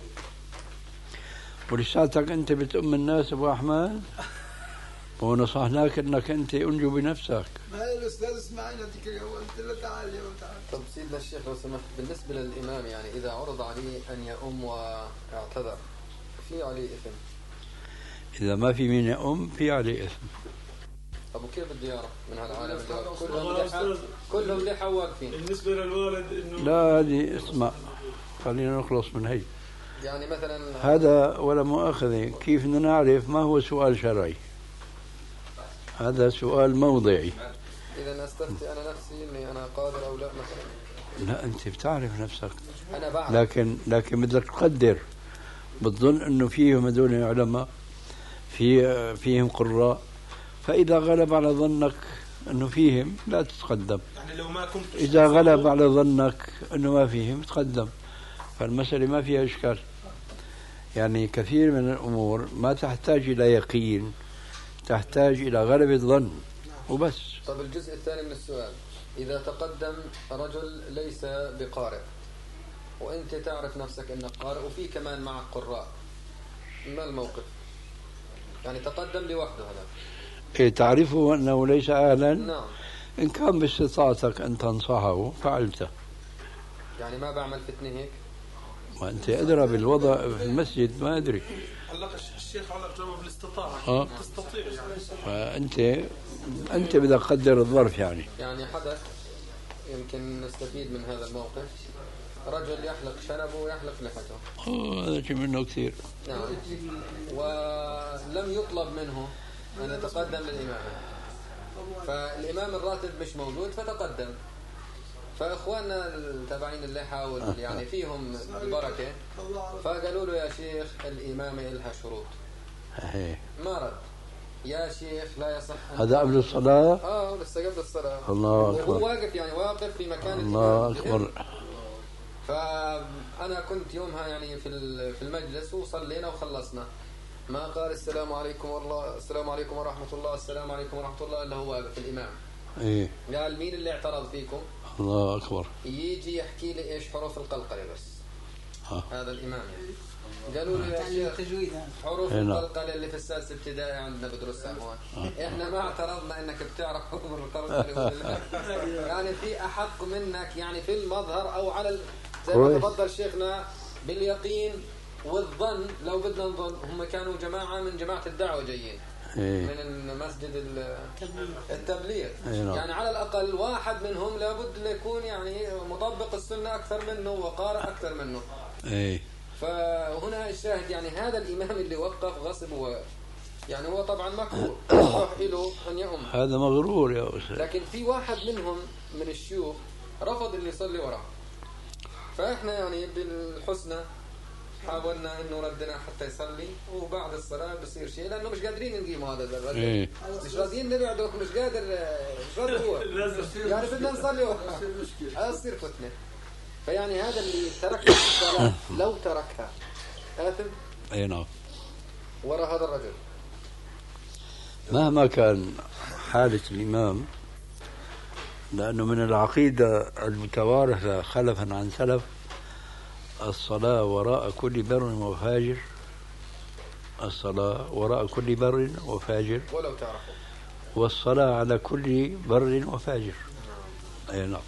ولساتك أنت بتأم الناس أبو أحمد، ونصحناك أنك أنت أنجو بنفسك. ما الأستاذ اسمعنا ذيك اليوم قلت له تعال يا تعال. طب سيدنا الشيخ لو سمحت، بالنسبة للإمام يعني إذا عرض عليه أن يؤم واعتذر في عليه إثم؟ إذا ما في مين يؤم في عليه إثم. طب وكيف بده يعرف من هالعالم كلهم لحى كلهم لحى واقفين؟ بالنسبة للوالد إنه لا هذه اسمع، خلينا نخلص من هي. يعني مثلا هذا ولا مؤاخذة، كيف بدنا نعرف ما هو سؤال شرعي؟ هذا سؤال موضعي. إذا أستفتي أنا نفسي إني أنا قادر أو لا مثلا. لا أنت بتعرف نفسك، أنا بعرف. لكن لكن بدك تقدر. بتظن إنه فيهم هذول علماء، في فيهم قراء، فإذا غلب على ظنك إنه فيهم لا تتقدم. يعني لو ما كنت إذا غلب على ظنك إنه ما فيهم تقدم. فالمسألة ما فيها إشكال. يعني كثير من الأمور ما تحتاج إلى يقين، تحتاج إلى غلبة ظن وبس. طب الجزء الثاني من السؤال، إذا تقدم رجل ليس بقارئ وأنت تعرف نفسك أنك قارئ وفي كمان معك قراء، ما الموقف؟ يعني تقدم لوحده هذا. إيه، تعرفه أنه ليس أهلا؟ نعم. إن كان باستطاعتك أن تنصحه فعلته. يعني ما بعمل فتنة هيك؟ وأنت أدرى بالوضع في المسجد، ما أدري. هلا الشيخ علق جواب بالاستطاعة. آه. تستطيع يعني. فأنت أنت بدك تقدر الظرف يعني. يعني حدث يمكن نستفيد من هذا الموقف، رجل يحلق شنبه ويحلق لحته. آه، هذا شيء منه كثير. نعم. ولم يطلب منه أن يتقدم للإمام، فالإمام الراتب مش موجود فتقدم. فإخواننا التابعين اللحى وال- يعني فيهم البركة، فقالوا له يا شيخ الإمامة إلها شروط. إيه. ما رد. يا شيخ لا يصح أن هذا قبل الصلاة؟ آه لسه قبل الصلاة. الله أكبر. وهو واقف يعني واقف في مكان الله الإمام. أكبر. فأنا كنت يومها يعني في في المجلس وصلينا وخلصنا، ما قال السلام عليكم والله السلام عليكم ورحمة الله السلام عليكم ورحمة الله إلا هو واقف الإمام. إيه. قال مين اللي اعترض فيكم؟ الله أكبر. يجي يحكي لي إيش حروف القلقلة بس. ها. هذا الإمام يعني. قالوا لي يا شيخ حروف هنا. القلقلة اللي في السادس ابتدائي عندنا بدرسها هون. إحنا ما اعترضنا إنك بتعرف حروف القلقلة ولا لا. يعني في أحق منك يعني في المظهر أو على ال... زي ما تفضل شيخنا باليقين والظن. لو بدنا نظن هم كانوا جماعة من جماعة الدعوة جايين. إيه. من مسجد التبليغ. إيه. يعني على الأقل واحد منهم لابد أن يكون يعني مطبق السنة أكثر منه وقارئ أكثر منه. إيه. فهنا الشاهد يعني هذا الإمام اللي وقف غصب و يعني هو طبعا مكروه يصح له أن يؤم. هذا مغرور يا أستاذ. لكن في واحد منهم من الشيوخ رفض أن يصلي وراه، فإحنا يعني بالحسنى حاولنا انه ردنا حتى يصلي، وبعد الصلاه بصير شيء لانه مش قادرين نقيم هذا الرجل. إيه. مش راضيين نبعده، مش قادر مش راضي هو يعني بدنا نصلي وراه تصير فتنه. فيعني هذا اللي ترك الصلاه لو تركها آثم. اي نعم. وراء هذا الرجل مهما كان حالة الإمام، لأنه من العقيدة المتوارثة خلفا عن سلف الصلاة وراء كل بر وفاجر. الصلاة وراء كل بر وفاجر ولو تعرفوا، والصلاة على كل بر وفاجر. أي نعم.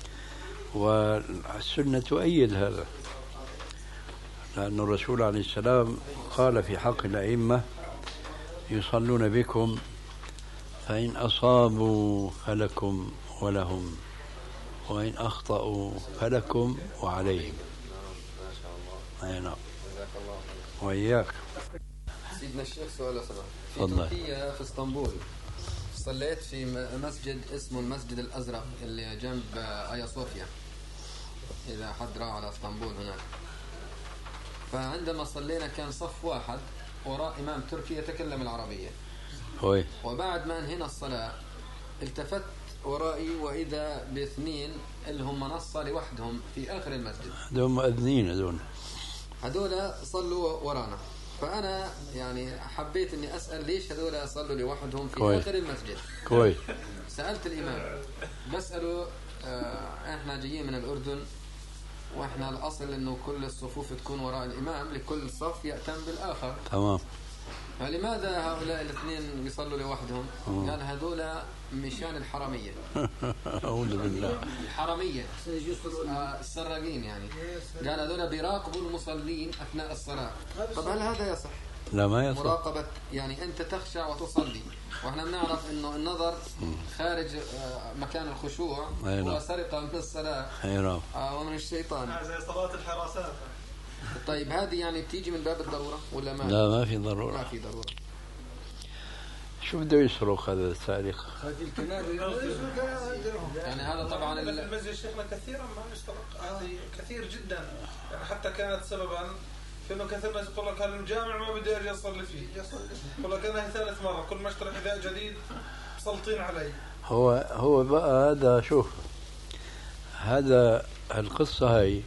والسنة تؤيد هذا، لأن الرسول عليه السلام قال في حق الأئمة يصلون بكم فإن أصابوا فلكم ولهم وإن أخطأوا فلكم وعليهم. أي نعم. وإياك. سيدنا الشيخ سؤال لو سمحت. في تفضل. تركيا في اسطنبول صليت في مسجد اسمه المسجد الأزرق اللي جنب آيا صوفيا، إذا حد راح على اسطنبول هناك. فعندما صلينا كان صف واحد وراء إمام تركي يتكلم العربية. هوي. وبعد ما انهينا الصلاة التفت ورائي وإذا باثنين اللي هم منصة لوحدهم في آخر المسجد. هذول مؤذنين هذول. هذول صلوا ورانا، فأنا يعني حبيت إني أسأل ليش هذول صلوا لوحدهم في كويس. آخر المسجد. كويس. سألت الإمام بسأله آه إحنا جايين من الأردن وإحنا الأصل إنه كل الصفوف تكون وراء الإمام، لكل صف يأتم بالآخر. تمام. فلماذا هؤلاء الاثنين يصلوا لوحدهم؟ قال هذول مشان الحرمية. أعوذ بالله. الحرمية آه السراقين يعني. قال هذول بيراقبوا المصلين أثناء الصلاة. طب هل هذا يصح؟ لا ما يصح. مراقبة يعني أنت تخشع وتصلي، وإحنا بنعرف إنه النظر خارج مكان الخشوع هو سرقة من الصلاة أي نعم. ومن الشيطان. زي صلاة الحراسات. طيب هذه يعني بتيجي من باب الضرورة ولا ما؟ لا ما في ضرورة. ما في ضرورة. شو بده يسرق هذا السارق؟ هذه الكنادة يعني هذا طبعا ال... المسجد شيخنا كثيرا ما يسرق، هذه كثير جدا يعني، حتى كانت سببا في انه كثير ناس يقول لك هذا الجامع ما بدي اجي اصلي فيه، يقول لك انا هي ثالث مره كل ما اشتري حذاء جديد مسلطين علي. هو هو بقى هذا شوف، هذا القصة هي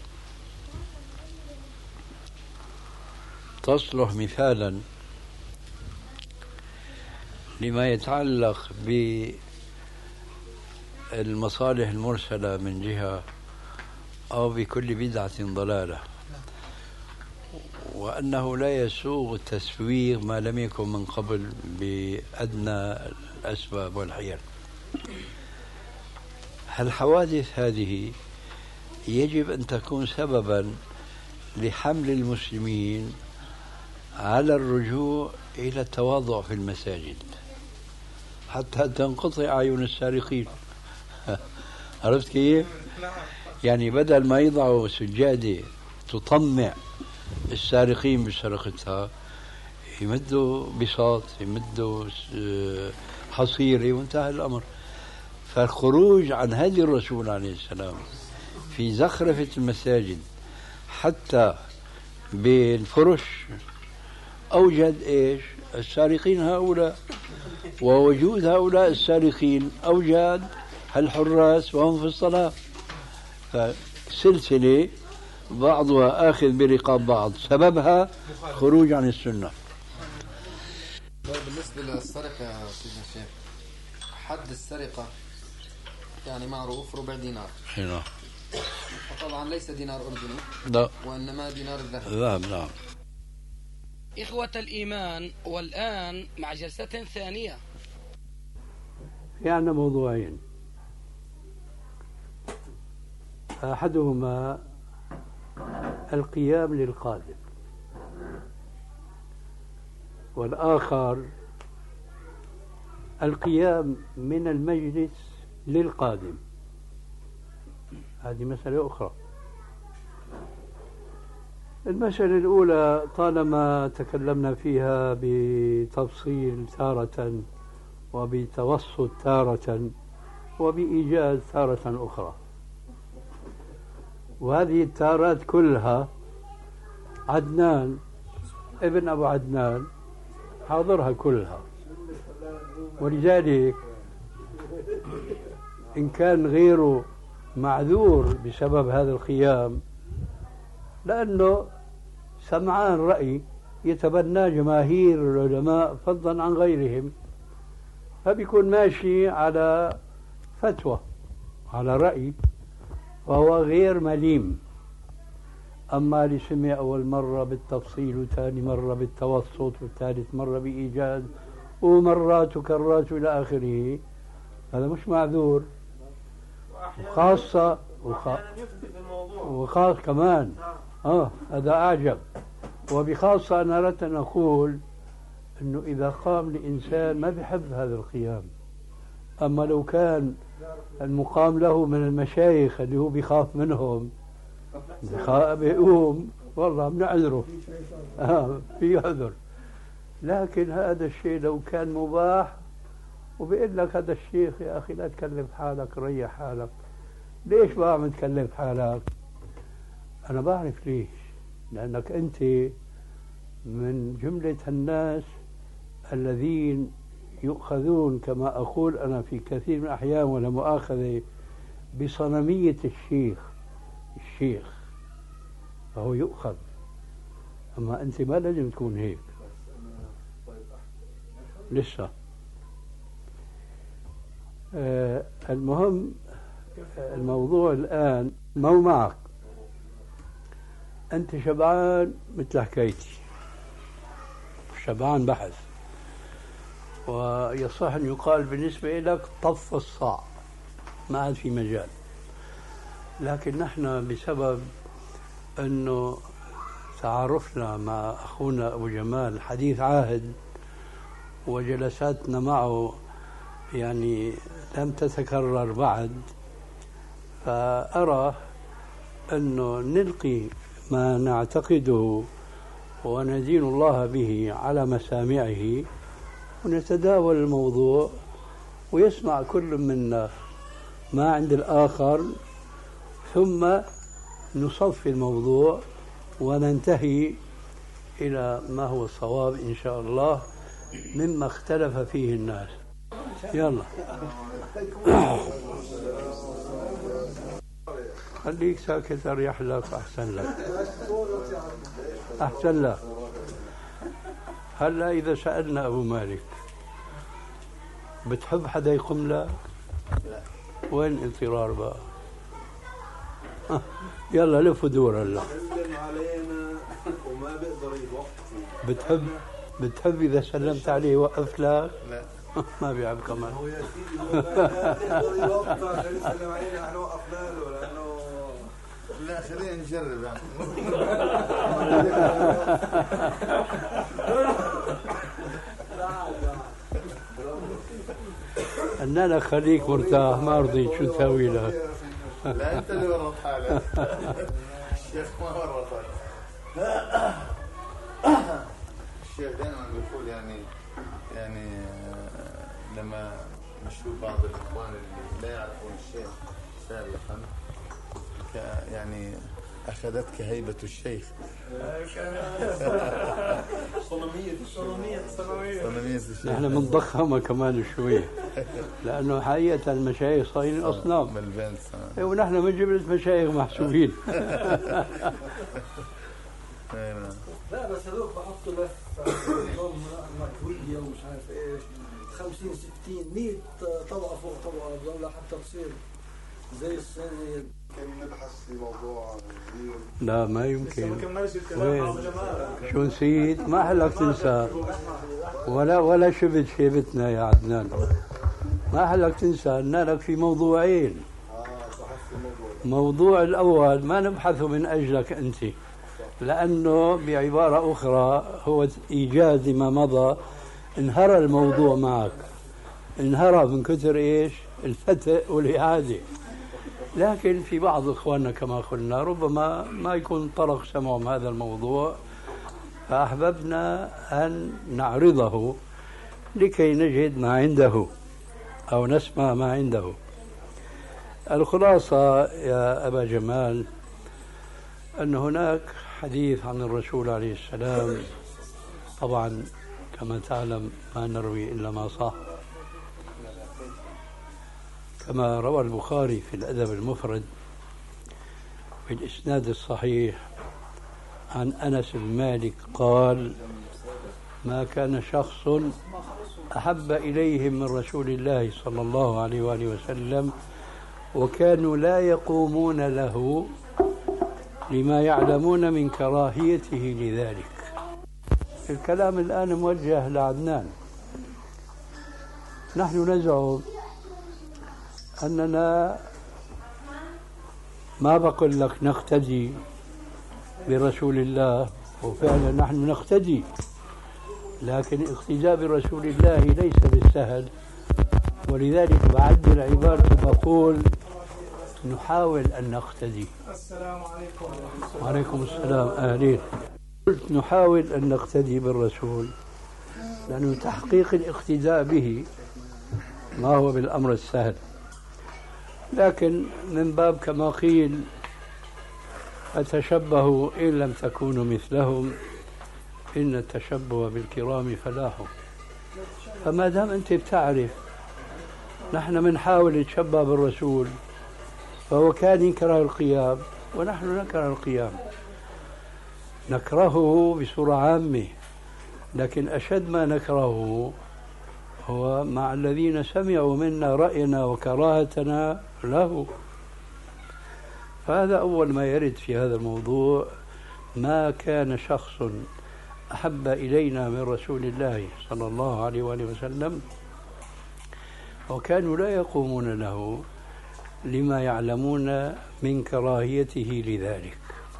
تصلح مثالا لما يتعلق بالمصالح المرسلة من جهة أو بكل بدعة ضلالة، وأنه لا يسوغ التسويغ ما لم يكن من قبل بأدنى الأسباب والحيل. الحوادث هذه يجب أن تكون سببا لحمل المسلمين على الرجوع إلى التواضع في المساجد حتى تنقطع أعين السارقين. عرفت كيف؟ يعني بدل ما يضعوا سجادة تطمع السارقين بسرقتها، يمدوا بساط، يمدوا حصيرة وانتهى الأمر. فالخروج عن هدي الرسول عليه السلام في زخرفة المساجد حتى بالفرش أوجد إيش؟ السارقين هؤلاء، ووجود هؤلاء السارقين أوجد الحراس وهم في الصلاة، فسلسلة بعضها آخذ برقاب بعض، سببها خروج عن السنة. بالنسبة للسرقة يا سيدنا الشيخ، حد السرقة يعني معروف ربع دينار. نعم. وطبعا ليس دينار أردني، لا، وإنما دينار الذهب. ذهب. نعم. إخوة الإيمان، والآن مع جلسة ثانية. في عندنا موضوعين، أحدهما القيام للقادم، والآخر القيام من المجلس للقادم. هذه مسألة أخرى. المسألة الأولى طالما تكلمنا فيها بتفصيل تارة وبتوسط تارة وبإيجاز تارة أخرى، وهذه التارات كلها عدنان ابن أبو عدنان حاضرها كلها. ولذلك إن كان غيره معذور بسبب هذا القيام، لأنه سمعان رأي يتبنى جماهير العلماء فضلا عن غيرهم، فبيكون ماشي على فتوى، على رأي، وهو غير مليم. أما اللي سمع أول مرة بالتفصيل وثاني مرة بالتوسط وثالث مرة بإيجاز ومرات وكرات إلى آخره، هذا مش معذور. وخاصة وخ... وخاص كمان آه هذا أعجب. وبخاصة أنا أردت أن أقول أنه إذا قام لإنسان ما بيحب هذا القيام، أما لو كان المقام له من المشايخ اللي هو بيخاف منهم بيقوم، والله بنعذره، آه في عذر. لكن هذا الشيء لو كان مباح وبيقول لك هذا الشيخ يا أخي لا تكلف حالك، ريح حالك، ليش بقى عم تكلف حالك؟ أنا بعرف ليش، لأنك أنت من جملة الناس الذين يؤخذون كما أقول أنا في كثير من الأحيان ولا مؤاخذة بصنمية الشيخ. الشيخ فهو يؤخذ، أما أنت ما لازم تكون هيك لسه. آه المهم الموضوع الآن مو معك، أنت شبعان مثل حكايتي، شبعان بحث، ويصح أن يقال بالنسبة لك طف الصاع، ما عاد في مجال. لكن نحن بسبب أنه تعارفنا مع أخونا أبو جمال حديث عهد وجلساتنا معه يعني لم تتكرر بعد، فأرى أنه نلقي ما نعتقده وندين الله به على مسامعه، ونتداول الموضوع ويسمع كل منا ما عند الآخر، ثم نصفي الموضوع وننتهي إلى ما هو الصواب إن شاء الله مما اختلف فيه الناس. يلا خليك ساكت، أريح لك، أحسن لك أحسن لك. هلا إذا سألنا أبو مالك بتحب حدا يقوم لك؟ وين اضطرار بقى؟ يلا لف ودور. هلا سلم علينا وما بيقدر يوقف. بتحب بتحب إذا سلمت عليه يوقف لك؟ لا ما بيعب كمان. هو يا سيدي هو بيقدر يوقف عشان يسلم علينا، احنا وقفنا له لأنه لا خلينا نجرب يعني. أن أنا خليك مرتاح، ما رضيت، شو تسوي لك؟ لا أنت اللي ورط حالك. الشيخ ما ورطك. الشيخ دائما بيقول يعني يعني لما نشوف بعض الإخوان اللي لا يعرفون الشيخ سابقا يعني أخذتك هيبة الشيخ. صنمية صنمية صنمية الشيخ. نحن بنضخمها كمان شوي لأنه حقيقة المشايخ صايرين أصنام، ونحن من جبلة مشايخ محسوبين. لا بس هذوك بحطوا لف نظام مكوية ومش عارف ايش، خمسين ستين مية طبقة فوق طبقة الدولة حتى تصير زي الصينية. كان نبحث في موضوع لا ما يمكن. وين شو نسيت؟ ما حلك تنسى ولا ولا شبت شيبتنا يا عدنان. ما حلك تنسى أن لك في موضوعين. موضوع الأول ما نبحثه من أجلك أنت، لأنه بعبارة أخرى هو إيجاز ما مضى، انهرى الموضوع معك، انهرى من كثر إيش الفتح والإعادة. لكن في بعض إخواننا كما قلنا ربما ما يكون طرق سمعهم هذا الموضوع، فأحببنا أن نعرضه لكي نجد ما عنده أو نسمع ما عنده. الخلاصة يا أبا جمال أن هناك حديث عن الرسول عليه السلام، طبعا كما تعلم ما نروي إلا ما صح، كما روى البخاري في الأدب المفرد في الإسناد الصحيح عن أنس بن مالك قال: ما كان شخص أحب إليهم من رسول الله صلى الله عليه وآله وسلم وكانوا لا يقومون له لما يعلمون من كراهيته لذلك. الكلام الآن موجه لعدنان. نحن نزعم أننا ما بقول لك نقتدي برسول الله، وفعلا نحن نقتدي، لكن اقتداء برسول الله ليس بالسهل، ولذلك بعدل عبارة بقول نحاول أن نقتدي. السلام عليكم. وعليكم السلام، أهلين. قلت نحاول أن نقتدي بالرسول لأنه تحقيق الاقتداء به ما هو بالأمر السهل، لكن من باب كما قيل فتشبهوا إن لم تكونوا مثلهم إن التشبه بالكرام فلاح. فما دام أنت بتعرف نحن بنحاول نتشبه بالرسول، فهو كان يكره القيام ونحن نكره القيام، نكرهه بصورة عامة، لكن أشد ما نكرهه هو مع الذين سمعوا منا رأينا وكراهتنا له. فهذا أول ما يرد في هذا الموضوع: ما كان شخص أحب إلينا من رسول الله صلى الله عليه وآله وسلم وكانوا لا يقومون له لما يعلمون من كراهيته لذلك.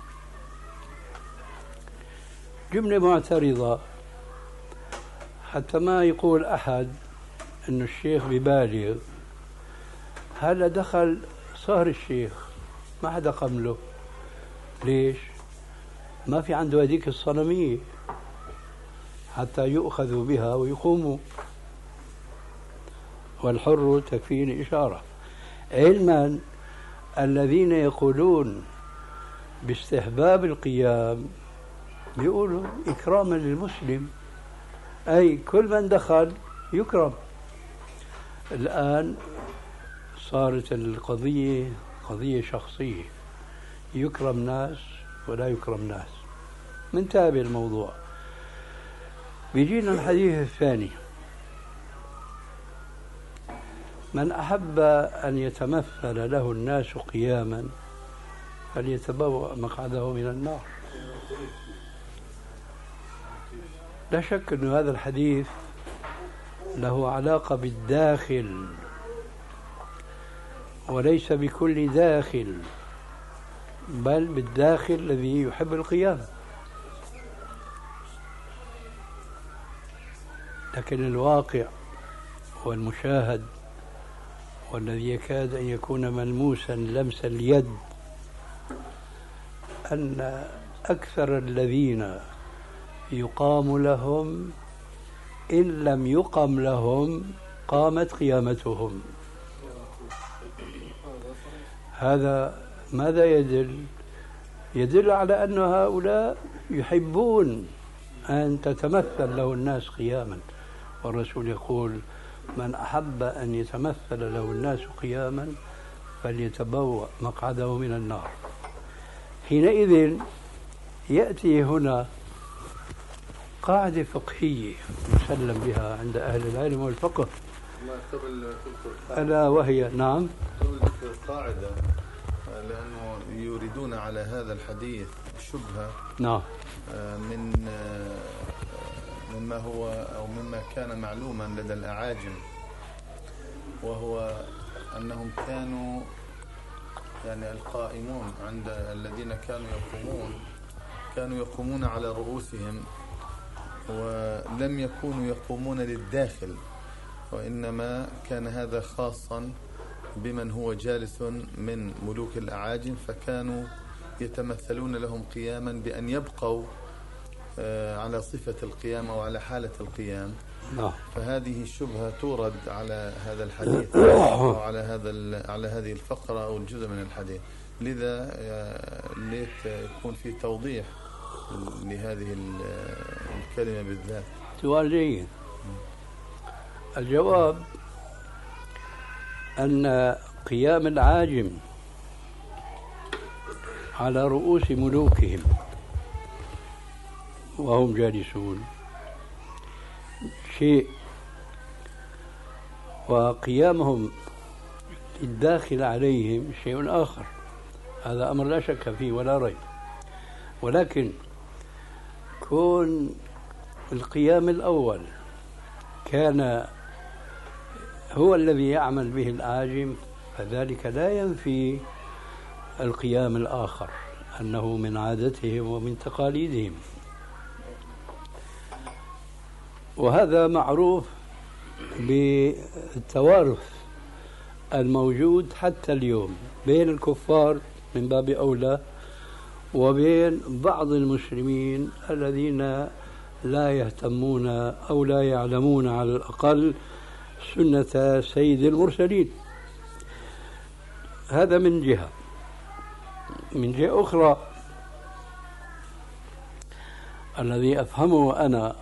جملة معترضة حتى ما يقول أحد أن الشيخ ببالغ. هلا دخل صهر الشيخ ما حدا قم له. ليش؟ ما في عنده هذيك الصنمية حتى يؤخذوا بها ويقوموا، والحر تكفيه الإشارة. علما الذين يقولون باستحباب القيام يقولوا إكراما للمسلم، أي كل من دخل يكرم. الآن صارت القضية قضية شخصية، يكرم ناس ولا يكرم ناس. منتابع الموضوع. بيجينا الحديث الثاني: من أحب أن يتمثل له الناس قياما فليتبوأ مقعده من النار. لا شك أن هذا الحديث له علاقة بالداخل وليس بكل داخل، بل بالداخل الذي يحب القيام. لكن الواقع والمشاهد والذي يكاد أن يكون ملموسا لمس اليد أن أكثر الذين يقام لهم إن لم يقم لهم قامت قيامتهم. هذا ماذا يدل؟ يدل على أن هؤلاء يحبون أن تتمثل له الناس قياما، والرسول يقول: من أحب أن يتمثل له الناس قياما فليتبوأ مقعده من النار. حينئذ يأتي هنا قاعدة فقهية مسلم بها عند أهل العلم والفقه، ألا وهي نعم قاعدة، لأنه يريدون على هذا الحديث شبهة نعم من مما هو أو مما كان معلوما لدى الأعاجم، وهو أنهم كانوا يعني القائمون عند الذين كانوا يقومون كانوا يقومون على رؤوسهم، ولم يكونوا يقومون للداخل، وإنما كان هذا خاصا بمن هو جالس من ملوك الأعاجم، فكانوا يتمثلون لهم قياما بأن يبقوا على صفة القيام أو على حالة القيام. فهذه الشبهة تورد على هذا الحديث أو على هذا على هذه الفقرة أو الجزء من الحديث، لذا ليت يكون في توضيح لهذه الكلمة بالذات. سؤال جيد. الجواب أن قيام العاجم على رؤوس ملوكهم وهم جالسون شيء، وقيامهم الداخل عليهم شيء آخر. هذا أمر لا شك فيه ولا ريب، ولكن كون القيام الأول كان هو الذي يعمل به العاجم فذلك لا ينفي القيام الآخر أنه من عادتهم ومن تقاليدهم. وهذا معروف بالتوارث الموجود حتى اليوم بين الكفار من باب أولى وبين بعض المسلمين الذين لا يهتمون أو لا يعلمون على الأقل سنة سيد المرسلين. هذا من جهة. من جهة أخرى الذي أفهمه أنا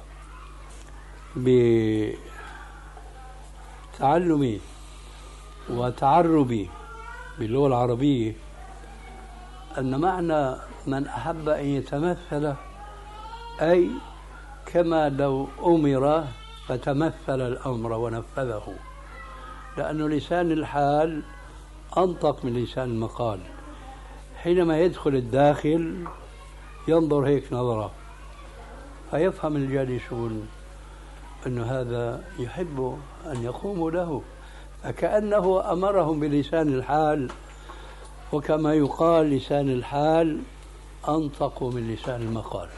بتعلمي وتعربي باللغة العربية أن معنى من أحب أن يتمثل أي كما لو أمر فتمثل الأمر ونفذه، لأنه لسان الحال أنطق من لسان المقال. حينما يدخل الداخل ينظر هيك نظرة فيفهم الجالسون أن هذا يحب أن يقوموا له، فكأنه أمرهم بلسان الحال، وكما يقال لسان الحال أنطق من لسان المقال.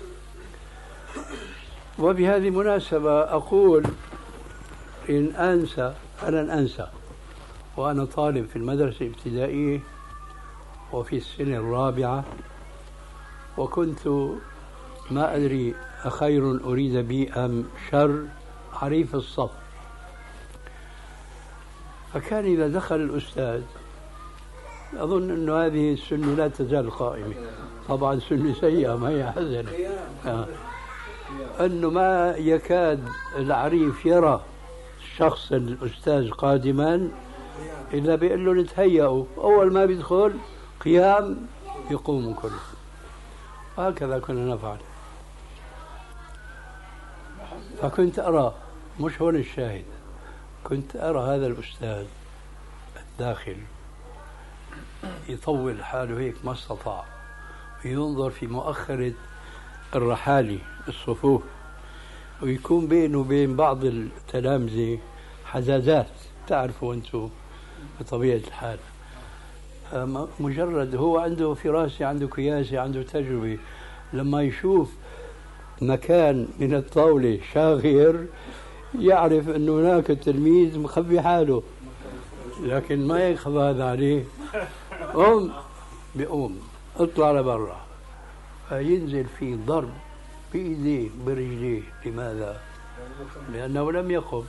وبهذه المناسبة أقول إن أنسى فلن أنسى، وأنا طالب في المدرسة الابتدائية وفي السنة الرابعة، وكنت ما أدري أخير أريد بي أم شر عريف الصف. فكان إذا دخل الأستاذ أظن أن هذه السنة لا تزال قائمة، طبعا سنة سيئة ما هي حسنة، آه. أنه ما يكاد العريف يرى الشخص الأستاذ قادما إلا بيقول له نتهيأوا، أول ما بيدخل قيام يقوم كله. هكذا كنا نفعل. فكنت أرى، مش هون الشاهد، كنت أرى هذا الأستاذ الداخل يطول حاله هيك ما استطاع، وينظر في مؤخرة الرحالي الصفوف، ويكون بينه وبين بعض التلامذة حزازات، تعرفوا أنتم بطبيعة الحال. مجرد هو عنده فراسة، عنده كياسة، عنده تجربة، لما يشوف مكان من الطاولة شاغر يعرف أن هناك تلميذ مخبي حاله، لكن ما يخفى هذا عليه. قوم بيقوم، اطلع لبرا، فينزل في ضرب بإيديه برجليه. لماذا؟ لأنه لم يقم.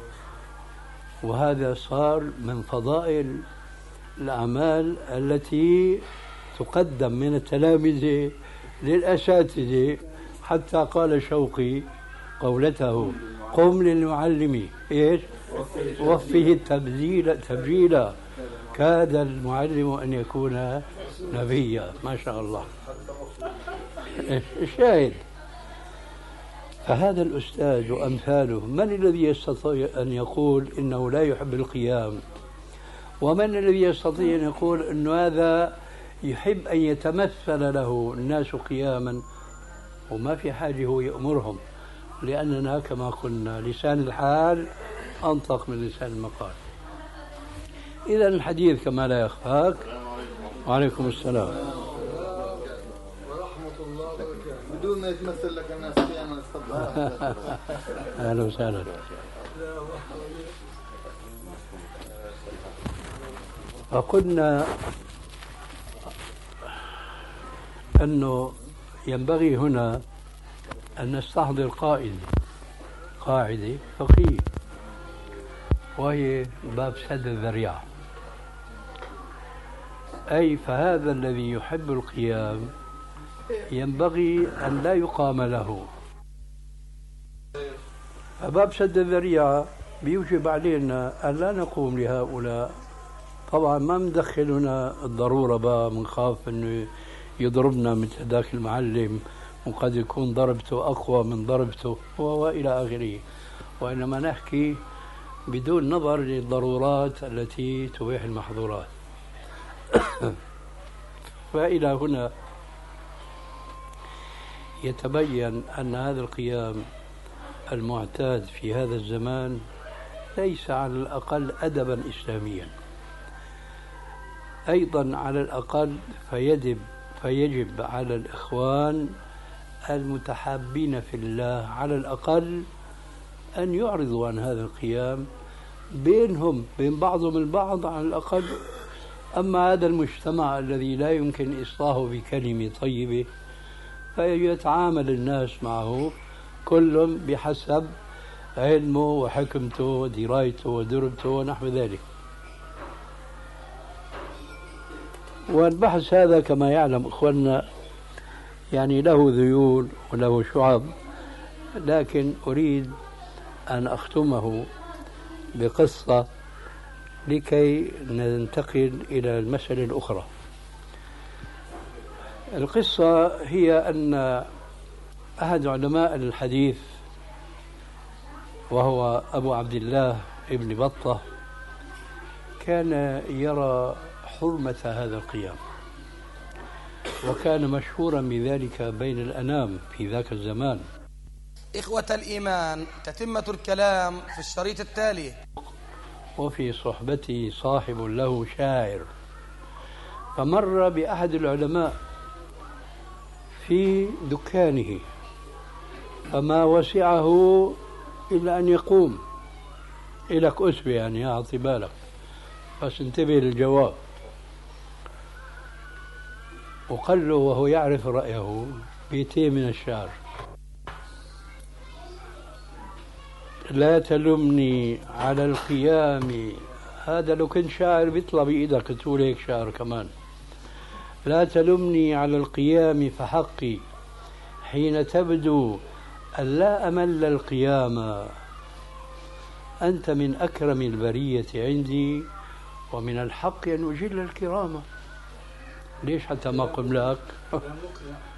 وهذا صار من فضائل الأعمال التي تقدم من التلامذة للأساتذة، حتى قال شوقي قولته: قم للمعلم إيش؟ وفه التبجيل تبجيلا، كاد المعلم أن يكون نبيا. ما شاء الله. الشاهد، فهذا الأستاذ وأمثاله من الذي يستطيع أن يقول إنه لا يحب القيام؟ ومن الذي يستطيع أن يقول أن هذا يحب أن يتمثل له الناس قياما وما في حاجة هو يأمرهم؟ لأننا كما قلنا لسان الحال أنطق من لسان المقال. إذا الحديث كما لا يخفاك. وعليكم السلام ورحمة الله وبركاته. بدون ما يتمثل لك الناس قياما تفضل. أهلا وسهلا. فقلنا أنه ينبغي هنا أن نستحضر قاعدة قاعدة فقهية، وهي باب سد الذريعة. أي فهذا الذي يحب القيام ينبغي أن لا يقام له. فباب سد الذريعة بيوجب علينا أن لا نقوم لهؤلاء. طبعا ما مدخلنا الضرورة بقى، منخاف أنه يضربنا مثل ذاك المعلم، وقد يكون ضربته أقوى من ضربته وإلى آخره، وإنما نحكي بدون نظر للضرورات التي تبيح المحظورات. فإلى هنا يتبين أن هذا القيام المعتاد في هذا الزمان ليس على الأقل أدبا إسلاميا. أيضا على الأقل فيجب فيجب على الإخوان المتحابين في الله على الأقل أن يعرضوا عن هذا القيام بينهم بين بعضهم البعض على الأقل. أما هذا المجتمع الذي لا يمكن إصلاحه بكلمة طيبة فيتعامل الناس معه كل بحسب علمه وحكمته ودرايته ودربته ونحو ذلك. والبحث هذا كما يعلم إخواننا يعني له ذيول وله شعب، لكن أريد أن أختمه بقصة لكي ننتقل إلى المسألة الأخرى. القصة هي أن أحد علماء الحديث وهو أبو عبد الله ابن بطة كان يرى حرمة هذا القيام، وكان مشهورا بذلك بين الأنام في ذاك الزمان. إخوة الإيمان، تتمة الكلام في الشريط التالي. وفي صحبته صاحب له شاعر، فمر بأحد العلماء في دكانه فما وسعه إلا أن يقوم. إلك أسوة يعني أعطي بالك، بس انتبه للجواب. وقال له وهو يعرف رأيه بيتين من الشعر: لا تلمني على القيام. هذا لو كنت شاعر بيطلع بإيدك تقول هيك شعر كمان. لا تلمني على القيام فحقي حين تبدو أن لا أمل القيام. أنت من أكرم البرية عندي ومن الحق أن أجل الكرامة. ليش حتى ما قم لك؟